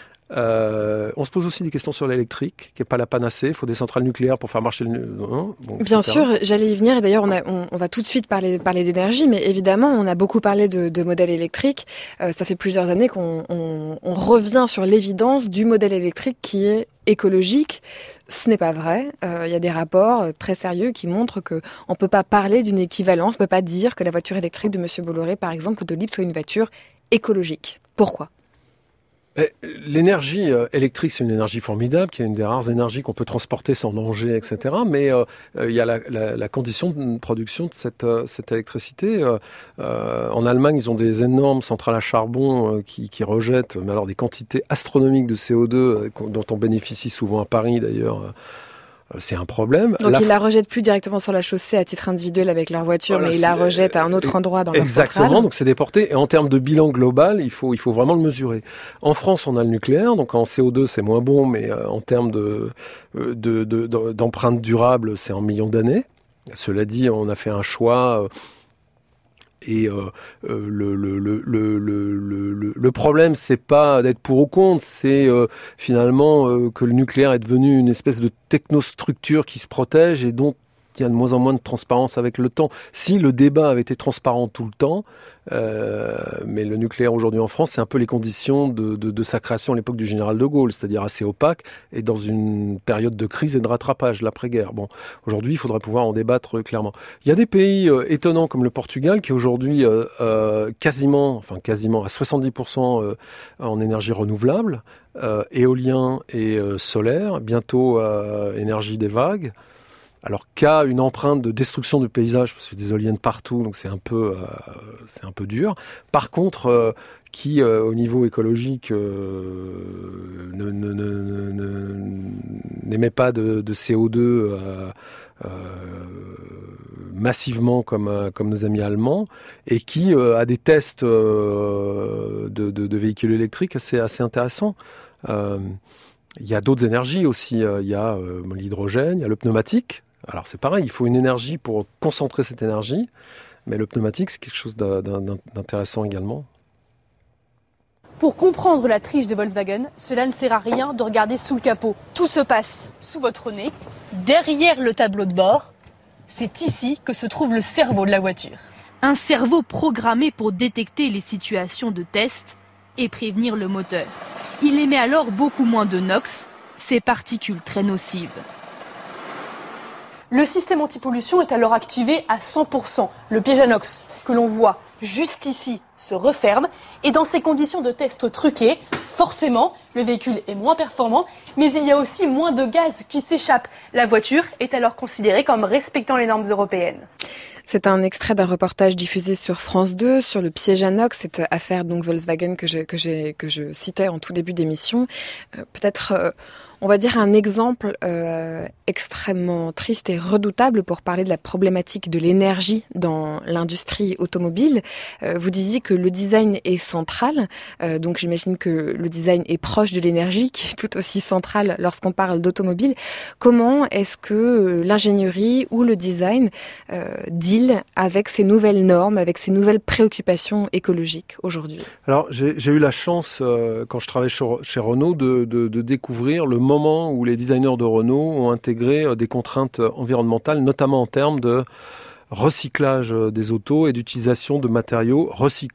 On se pose aussi des questions sur l'électrique, qui n'est pas la panacée. Il faut des centrales nucléaires pour faire marcher Bien sûr, j'allais y venir. Et d'ailleurs, on va tout de suite parler d'énergie. Mais évidemment, on a beaucoup parlé de modèles électriques. Ça fait plusieurs années qu'on revient sur l'évidence du modèle électrique qui est écologique. Ce n'est pas vrai. Il y a des rapports très sérieux qui montrent qu'on ne peut pas parler d'une équivalence. On ne peut pas dire que la voiture électrique de M. Bolloré, par exemple, de Libre, soit une voiture écologique. Pourquoi ? L'énergie électrique, c'est une énergie formidable, qui est une des rares énergies qu'on peut transporter sans danger, etc. Mais il y a la condition de production de cette électricité. En Allemagne, ils ont des énormes centrales à charbon qui rejettent, mais alors des quantités astronomiques de CO2 dont on bénéficie souvent à Paris d'ailleurs. C'est un problème. Donc ils la rejettent plus directement sur la chaussée à titre individuel avec leur voiture, voilà, mais ils la rejettent à un autre endroit dans leur centrale. Exactement, donc c'est déporté. Et en termes de bilan global, il faut vraiment le mesurer. En France, on a le nucléaire, donc en CO2 c'est moins bon, mais en termes d'empreinte durable, c'est en millions d'années. Cela dit, on a fait un choix. Et le problème, c'est pas d'être pour ou contre, c'est finalement que le nucléaire est devenu une espèce de technostructure qui se protège et dont il y a de moins en moins de transparence avec le temps. Si le débat avait été transparent tout le temps, mais le nucléaire aujourd'hui en France, c'est un peu les conditions de sa création à l'époque du général de Gaulle, c'est-à-dire assez opaque et dans une période de crise et de rattrapage, l'après-guerre. Bon, aujourd'hui, il faudrait pouvoir en débattre clairement. Il y a des pays étonnants comme le Portugal qui aujourd'hui quasiment à 70% en énergie renouvelable, éolien et solaire, bientôt énergie des vagues. Alors qu'a une empreinte de destruction du paysage, parce que des éoliennes partout, donc c'est un peu dur. Par contre, qui au niveau écologique n'émet pas de CO2 massivement comme nos amis allemands, et qui a des tests de véhicules électriques assez intéressants. Il y a d'autres énergies aussi. Il y a l'hydrogène, il y a le pneumatique. Alors c'est pareil, il faut une énergie pour concentrer cette énergie, mais le pneumatique, c'est quelque chose d'intéressant également. Pour comprendre la triche de Volkswagen, cela ne sert à rien de regarder sous le capot. Tout se passe sous votre nez, derrière le tableau de bord. C'est ici que se trouve le cerveau de la voiture. Un cerveau programmé pour détecter les situations de test et prévenir le moteur. Il émet alors beaucoup moins de NOx, ces particules très nocives. Le système antipollution est alors activé à 100%. Le piège à NOx, que l'on voit juste ici, se referme. Et dans ces conditions de test truquées, forcément, le véhicule est moins performant, mais il y a aussi moins de gaz qui s'échappe. La voiture est alors considérée comme respectant les normes européennes. C'est un extrait d'un reportage diffusé sur France 2 sur le piège à NOx, cette affaire donc Volkswagen que je citais en tout début d'émission. Peut-être, on va dire un exemple extrêmement triste et redoutable pour parler de la problématique de l'énergie dans l'industrie automobile. Vous disiez que le design est central, donc j'imagine que le design est proche de l'énergie, qui est tout aussi centrale lorsqu'on parle d'automobile. Comment est-ce que l'ingénierie ou le design deal avec ces nouvelles normes, avec ces nouvelles préoccupations écologiques aujourd'hui? Alors, j'ai eu la chance, quand je travaillais chez Renault, de découvrir le moment où les designers de Renault ont intégré des contraintes environnementales, notamment en termes de recyclage des autos et d'utilisation de matériaux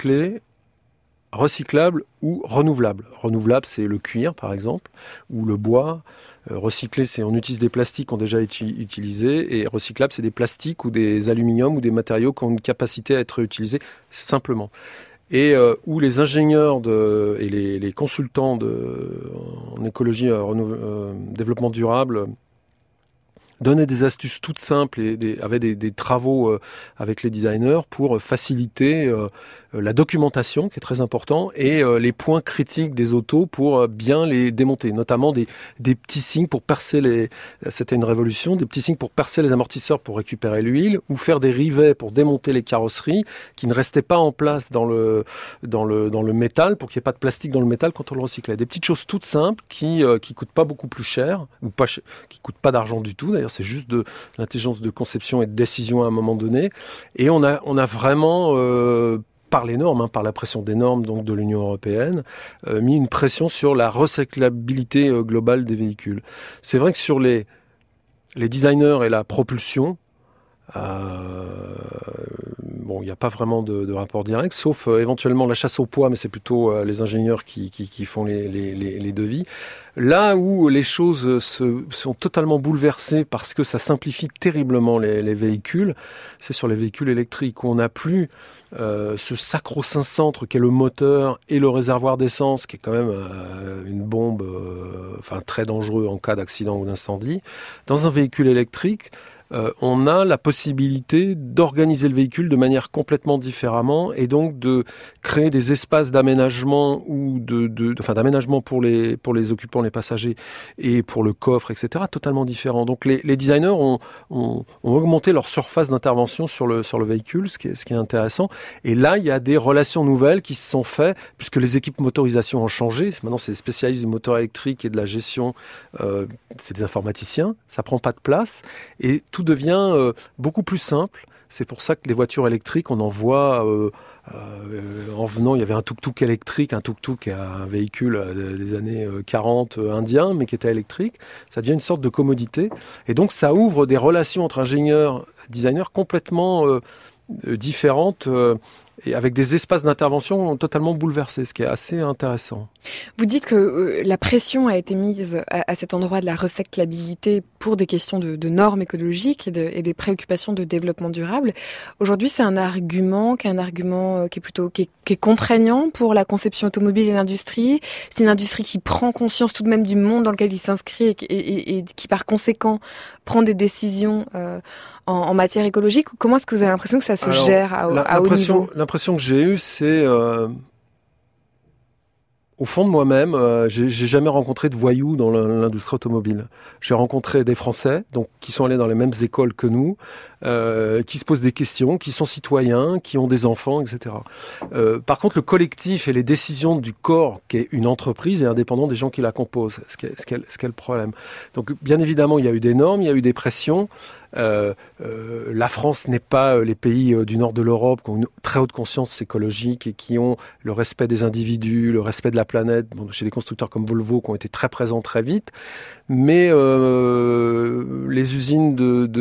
recyclables ou renouvelables. Renouvelable, c'est le cuir, par exemple, ou le bois. Recyclé, c'est on utilise des plastiques qui ont déjà été utilisés, et recyclable, c'est des plastiques ou des aluminiums ou des matériaux qui ont une capacité à être utilisés simplement. Et où les ingénieurs et les consultants en écologie, développement durable, donnaient des astuces toutes simples et avaient des travaux avec les designers pour faciliter la documentation, qui est très important, et les points critiques des autos pour bien les démonter, notamment des petits signes pour percer c'était une révolution, des petits signes pour percer les amortisseurs pour récupérer l'huile, ou faire des rivets pour démonter les carrosseries qui ne restaient pas en place dans le métal, pour qu'il n'y ait pas de plastique dans le métal quand on le recyclait. Des petites choses toutes simples qui coûtent pas beaucoup plus cher, ou qui coûtent pas d'argent du tout. D'ailleurs, c'est juste de l'intelligence de conception et de décision à un moment donné. Et on a vraiment par les normes, par la pression des normes donc de l'Union européenne, mis une pression sur la recyclabilité globale des véhicules. C'est vrai que sur les bon, il n'y a pas vraiment de rapport direct, sauf éventuellement la chasse au poids, mais c'est plutôt les ingénieurs qui font les devis. Là où les choses sont totalement bouleversées parce que ça simplifie terriblement les véhicules, c'est sur les véhicules électriques où on n'a plus ce sacro-saint centre qu'est le moteur et le réservoir d'essence, qui est quand même une bombe très dangereux en cas d'accident ou d'incendie. Dans un véhicule électrique, on a la possibilité d'organiser le véhicule de manière complètement différemment et donc de créer des espaces d'aménagement ou d'aménagement pour les occupants, les passagers et pour le coffre, etc. totalement différents. Donc les designers ont augmenté leur surface d'intervention sur le véhicule, ce qui est intéressant. Et là, il y a des relations nouvelles qui se sont faites puisque les équipes motorisation ont changé. Maintenant, c'est des spécialistes du moteur électrique et de la gestion. C'est des informaticiens. Ça prend pas de place et tout devient beaucoup plus simple. C'est pour ça que les voitures électriques, on en voit en venant, il y avait un tuk-tuk électrique, un tuk-tuk est un véhicule des années 40 indien, mais qui était électrique. Ça devient une sorte de commodité. Et donc, ça ouvre des relations entre ingénieurs et designers complètement différentes et avec des espaces d'intervention totalement bouleversés, ce qui est assez intéressant. Vous dites que la pression a été mise à cet endroit de la recyclabilité pour des questions de normes écologiques et des préoccupations de développement durable. Aujourd'hui, c'est un argument qui est contraignant pour la conception automobile et l'industrie. C'est une industrie qui prend conscience tout de même du monde dans lequel il s'inscrit et qui, par conséquent, prend des décisions en matière écologique. Comment est-ce que vous avez l'impression que ça se gère à haut niveau ? L'impression que j'ai eue, c'est au fond de moi-même, j'ai jamais rencontré de voyous dans l'industrie automobile. J'ai rencontré des Français, donc qui sont allés dans les mêmes écoles que nous, qui se posent des questions, qui sont citoyens, qui ont des enfants, etc. Par contre, le collectif et les décisions du corps, qui est une entreprise, est indépendant des gens qui la composent. Ce qui est le problème. Donc, bien évidemment, il y a eu des normes, il y a eu des pressions. La France n'est pas les pays du nord de l'Europe qui ont une très haute conscience écologique et qui ont le respect des individus, le respect de la planète. Bon, chez des constructeurs comme Volvo qui ont été très présents très vite, mais les usines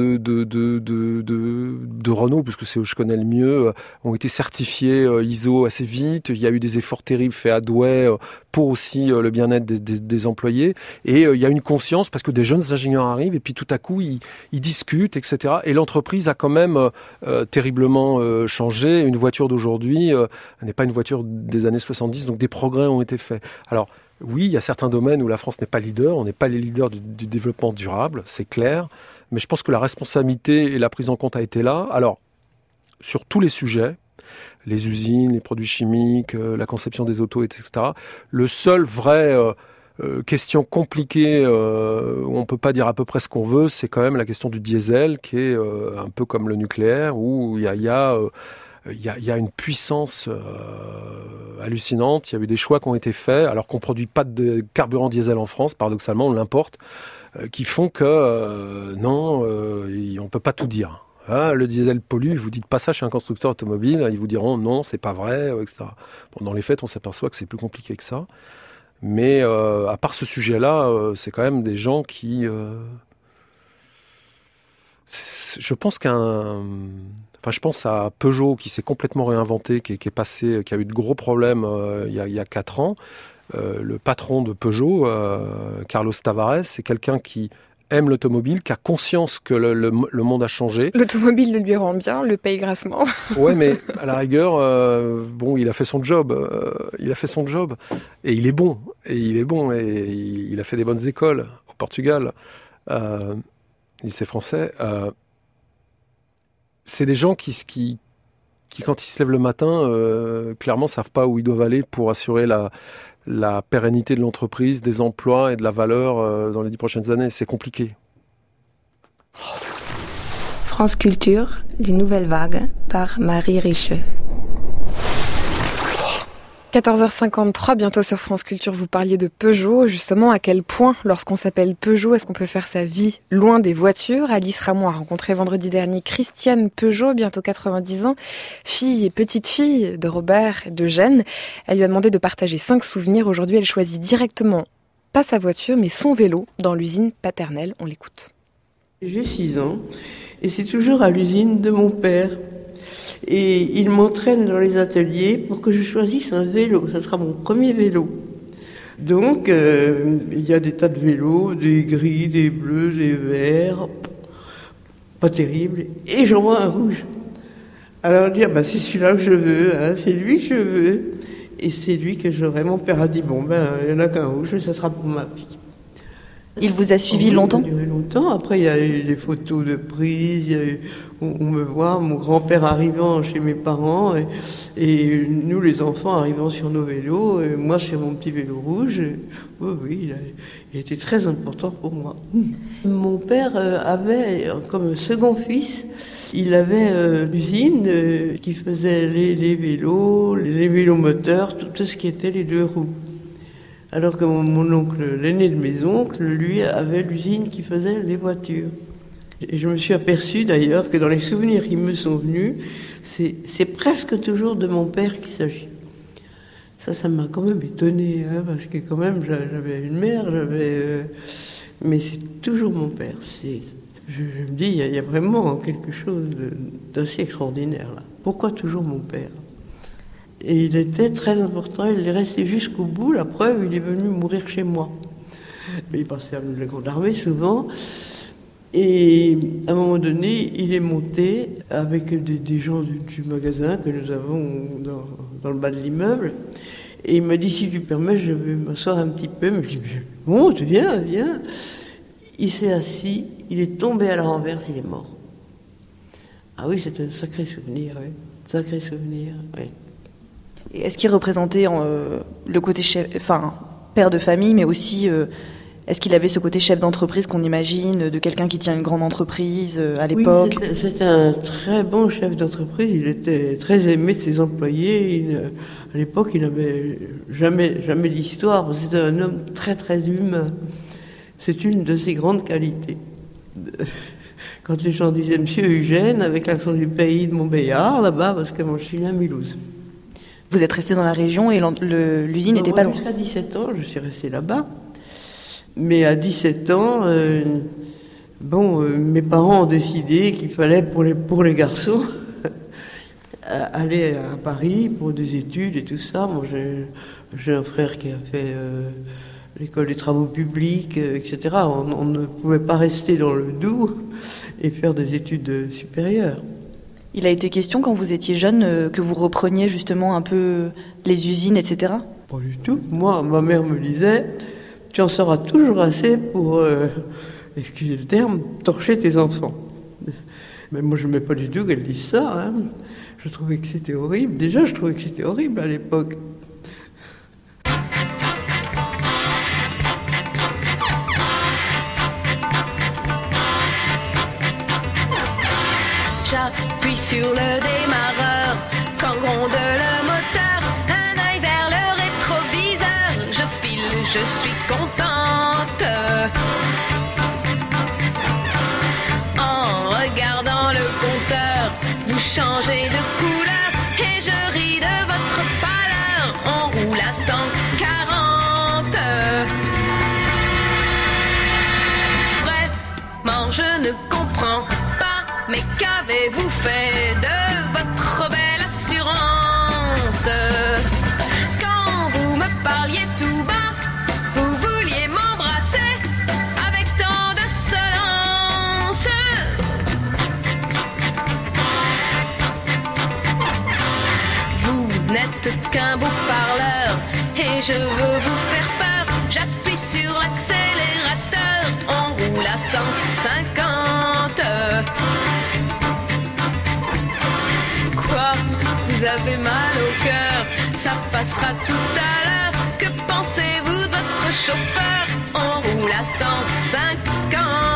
de Renault, puisque c'est où je connais le mieux, ont été certifiées ISO assez vite. Il y a eu des efforts terribles faits à Douai pour aussi le bien-être des employés. Et il y a une conscience parce que des jeunes ingénieurs arrivent et puis tout à coup ils discutent, etc. Et l'entreprise a quand même terriblement changé. Une voiture d'aujourd'hui n'est pas une voiture des années 70, donc des progrès ont été faits. Alors oui, il y a certains domaines où la France n'est pas leader, on n'est pas les leaders du développement durable, c'est clair, mais je pense que la responsabilité et la prise en compte a été là. Alors, sur tous les sujets, les usines, les produits chimiques, la conception des autos, etc., le seul vrai question compliquée où on ne peut pas dire à peu près ce qu'on veut, c'est quand même la question du diesel, qui est un peu comme le nucléaire, où il y a une puissance hallucinante. Il y a eu des choix qui ont été faits, alors qu'on ne produit pas de carburant diesel en France, paradoxalement, on l'importe, qui font que on ne peut pas tout dire. Ah, le diesel pollue, vous dites pas ça chez un constructeur automobile, ils vous diront non, c'est pas vrai, etc. Bon, dans les faits, on s'aperçoit que c'est plus compliqué que ça. Mais à part ce sujet-là, c'est quand même des gens qui... je pense je pense à Peugeot qui s'est complètement réinventé, qui est passé, qui a eu de gros problèmes il y a 4 ans. Le patron de Peugeot, Carlos Tavares, c'est quelqu'un qui aime l'automobile, qui a conscience que le monde a changé. L'automobile le lui rend bien, le paye grassement. Ouais, mais à la rigueur, il a fait son job. Et il est bon. Et il a fait des bonnes écoles au Portugal. C'est français. C'est des gens qui, quand ils se lèvent le matin, clairement savent pas où ils doivent aller pour assurer la pérennité de l'entreprise, des emplois et de la valeur dans les 10 prochaines années. C'est compliqué. France Culture, les nouvelles vagues, par Marie Richeux. 14h53, bientôt sur France Culture, vous parliez de Peugeot. Justement, à quel point, lorsqu'on s'appelle Peugeot, est-ce qu'on peut faire sa vie loin des voitures ? Alice Ramon a rencontré vendredi dernier Christiane Peugeot, bientôt 90 ans, fille et petite-fille de Robert et de Jeanne. Elle lui a demandé de partager 5 souvenirs. Aujourd'hui, elle choisit directement, pas sa voiture, mais son vélo, dans l'usine paternelle. On l'écoute. J'ai 6 ans, et c'est toujours à l'usine de mon père. Et il m'entraîne dans les ateliers pour que je choisisse un vélo. Ça sera mon premier vélo. Donc, il y a des tas de vélos, des gris, des bleus, des verts, pas terribles. Et j'en vois un rouge. Alors, dire, c'est celui-là que je veux, hein, c'est lui que je veux. Et c'est lui que j'aurai. Mon père a dit, il n'y en a qu'un rouge, mais ça sera pour ma fille. Il vous a suivi longtemps ? Ça a duré longtemps. Après, il y a eu des photos de prise. On me voit, mon grand-père arrivant chez mes parents et nous, les enfants, arrivant sur nos vélos. Et moi, sur mon petit vélo rouge. Oui, il a été très important pour moi. Mon père avait, comme second fils, il avait l'usine qui faisait les vélos, les vélomoteurs, tout ce qui était les 2 roues. Alors que mon oncle, l'aîné de mes oncles, lui, avait l'usine qui faisait les voitures. Et je me suis aperçu d'ailleurs que dans les souvenirs qui me sont venus, c'est presque toujours de mon père qu'il s'agit. Ça m'a quand même étonné, hein, parce que quand même j'avais une mère, mais c'est toujours mon père. Je me dis, il y a vraiment quelque chose d'assez extraordinaire là. Pourquoi toujours mon père ? Et il était très important, il est resté jusqu'au bout. La preuve, il est venu mourir chez moi. Mais il passait à la grande armée souvent. Et à un moment donné, il est monté avec des gens du magasin que nous avons dans le bas de l'immeuble. Et il m'a dit, si tu permets, je vais m'asseoir un petit peu. Mais je dis, bon, tu viens. Il s'est assis, il est tombé à la renverse, il est mort. Ah oui, c'est un sacré souvenir, oui. Sacré souvenir, oui. Et est-ce qu'il représentait le côté père de famille, mais aussi est-ce qu'il avait ce côté chef d'entreprise qu'on imagine, de quelqu'un qui tient une grande entreprise à l'époque ? Oui, c'était un très bon chef d'entreprise, il était très aimé de ses employés. À l'époque, il n'avait jamais d'histoire, c'était un homme très très humain. C'est une de ses grandes qualités. Quand les gens disaient « Monsieur Eugène », avec l'accent du pays de Montbéliard, là-bas, parce que moi je suis né à Mulhouse. Vous êtes resté dans la région et l'usine n'était pas loin. Jusqu'à 17 ans, je suis resté là-bas. Mais à 17 ans, mes parents ont décidé qu'il fallait pour les garçons aller à Paris pour des études et tout ça. Moi, j'ai un frère qui a fait l'école des travaux publics, etc. On ne pouvait pas rester dans le Doubs et faire des études supérieures. Il a été question, quand vous étiez jeune, que vous repreniez justement un peu les usines, etc. Pas du tout. Moi, ma mère me disait, tu en sauras toujours assez pour, excusez le terme, torcher tes enfants. Mais moi, je n'aimais pas du tout qu'elle dise ça. Hein. Je trouvais que c'était horrible. Déjà, je trouvais que c'était horrible à l'époque. J'appuie sur le démarreur, quand gronde le moteur, un œil vers le rétroviseur, je file, je suis contente. En regardant le compteur, vous changez de couleur, et je ris de votre pâleur, on roule à 140. Vraiment, je ne comprends pas. Mais qu'avez-vous fait de votre belle assurance ? Quand vous me parliez tout bas, vous vouliez m'embrasser avec tant d'insolence. Vous n'êtes qu'un beau parleur et je veux vous faire peur. J'appuie sur l'accélérateur, on roule à 150. Vous avez mal au cœur, ça passera tout à l'heure. Que pensez-vous de votre chauffeur ? On roule à 150.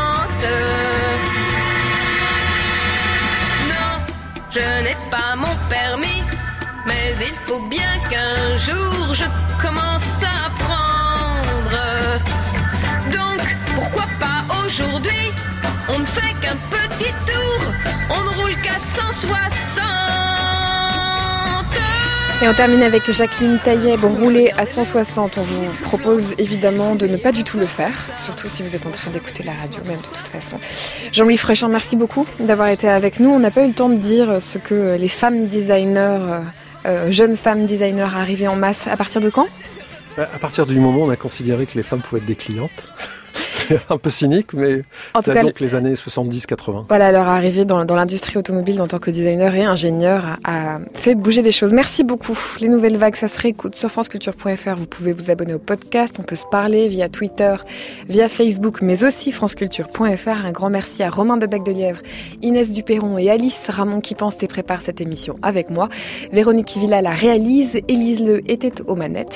Non, je n'ai pas mon permis, mais il faut bien qu'un jour je commence à apprendre. Donc, pourquoi pas aujourd'hui ? On ne fait qu'un petit tour, on ne roule qu'à 160. Et on termine avec Jacqueline Taillet. Bon, rouler à 160, on vous propose évidemment de ne pas du tout le faire, surtout si vous êtes en train d'écouter la radio, même de toute façon. Jean-Louis Fréchamp, merci beaucoup d'avoir été avec nous. On n'a pas eu le temps de dire ce que les femmes designers, jeunes femmes designers arrivaient en masse. À partir de quand ? À partir du moment où on a considéré que les femmes pouvaient être des clientes. C'est un peu cynique, mais c'est donc les années 70-80. Voilà, leur arrivée dans l'industrie automobile en tant que designer et ingénieur a fait bouger les choses. Merci beaucoup. Les Nouvelles Vagues, ça se réécoute sur franceculture.fr. Vous pouvez vous abonner au podcast. On peut se parler via Twitter, via Facebook, mais aussi franceculture.fr. Un grand merci à Romain de Bec-de-Lièvre, Inès Duperron et Alice Ramon qui pensent et préparent cette émission avec moi. Véronique Kivila la réalise. Élise Le était aux manettes.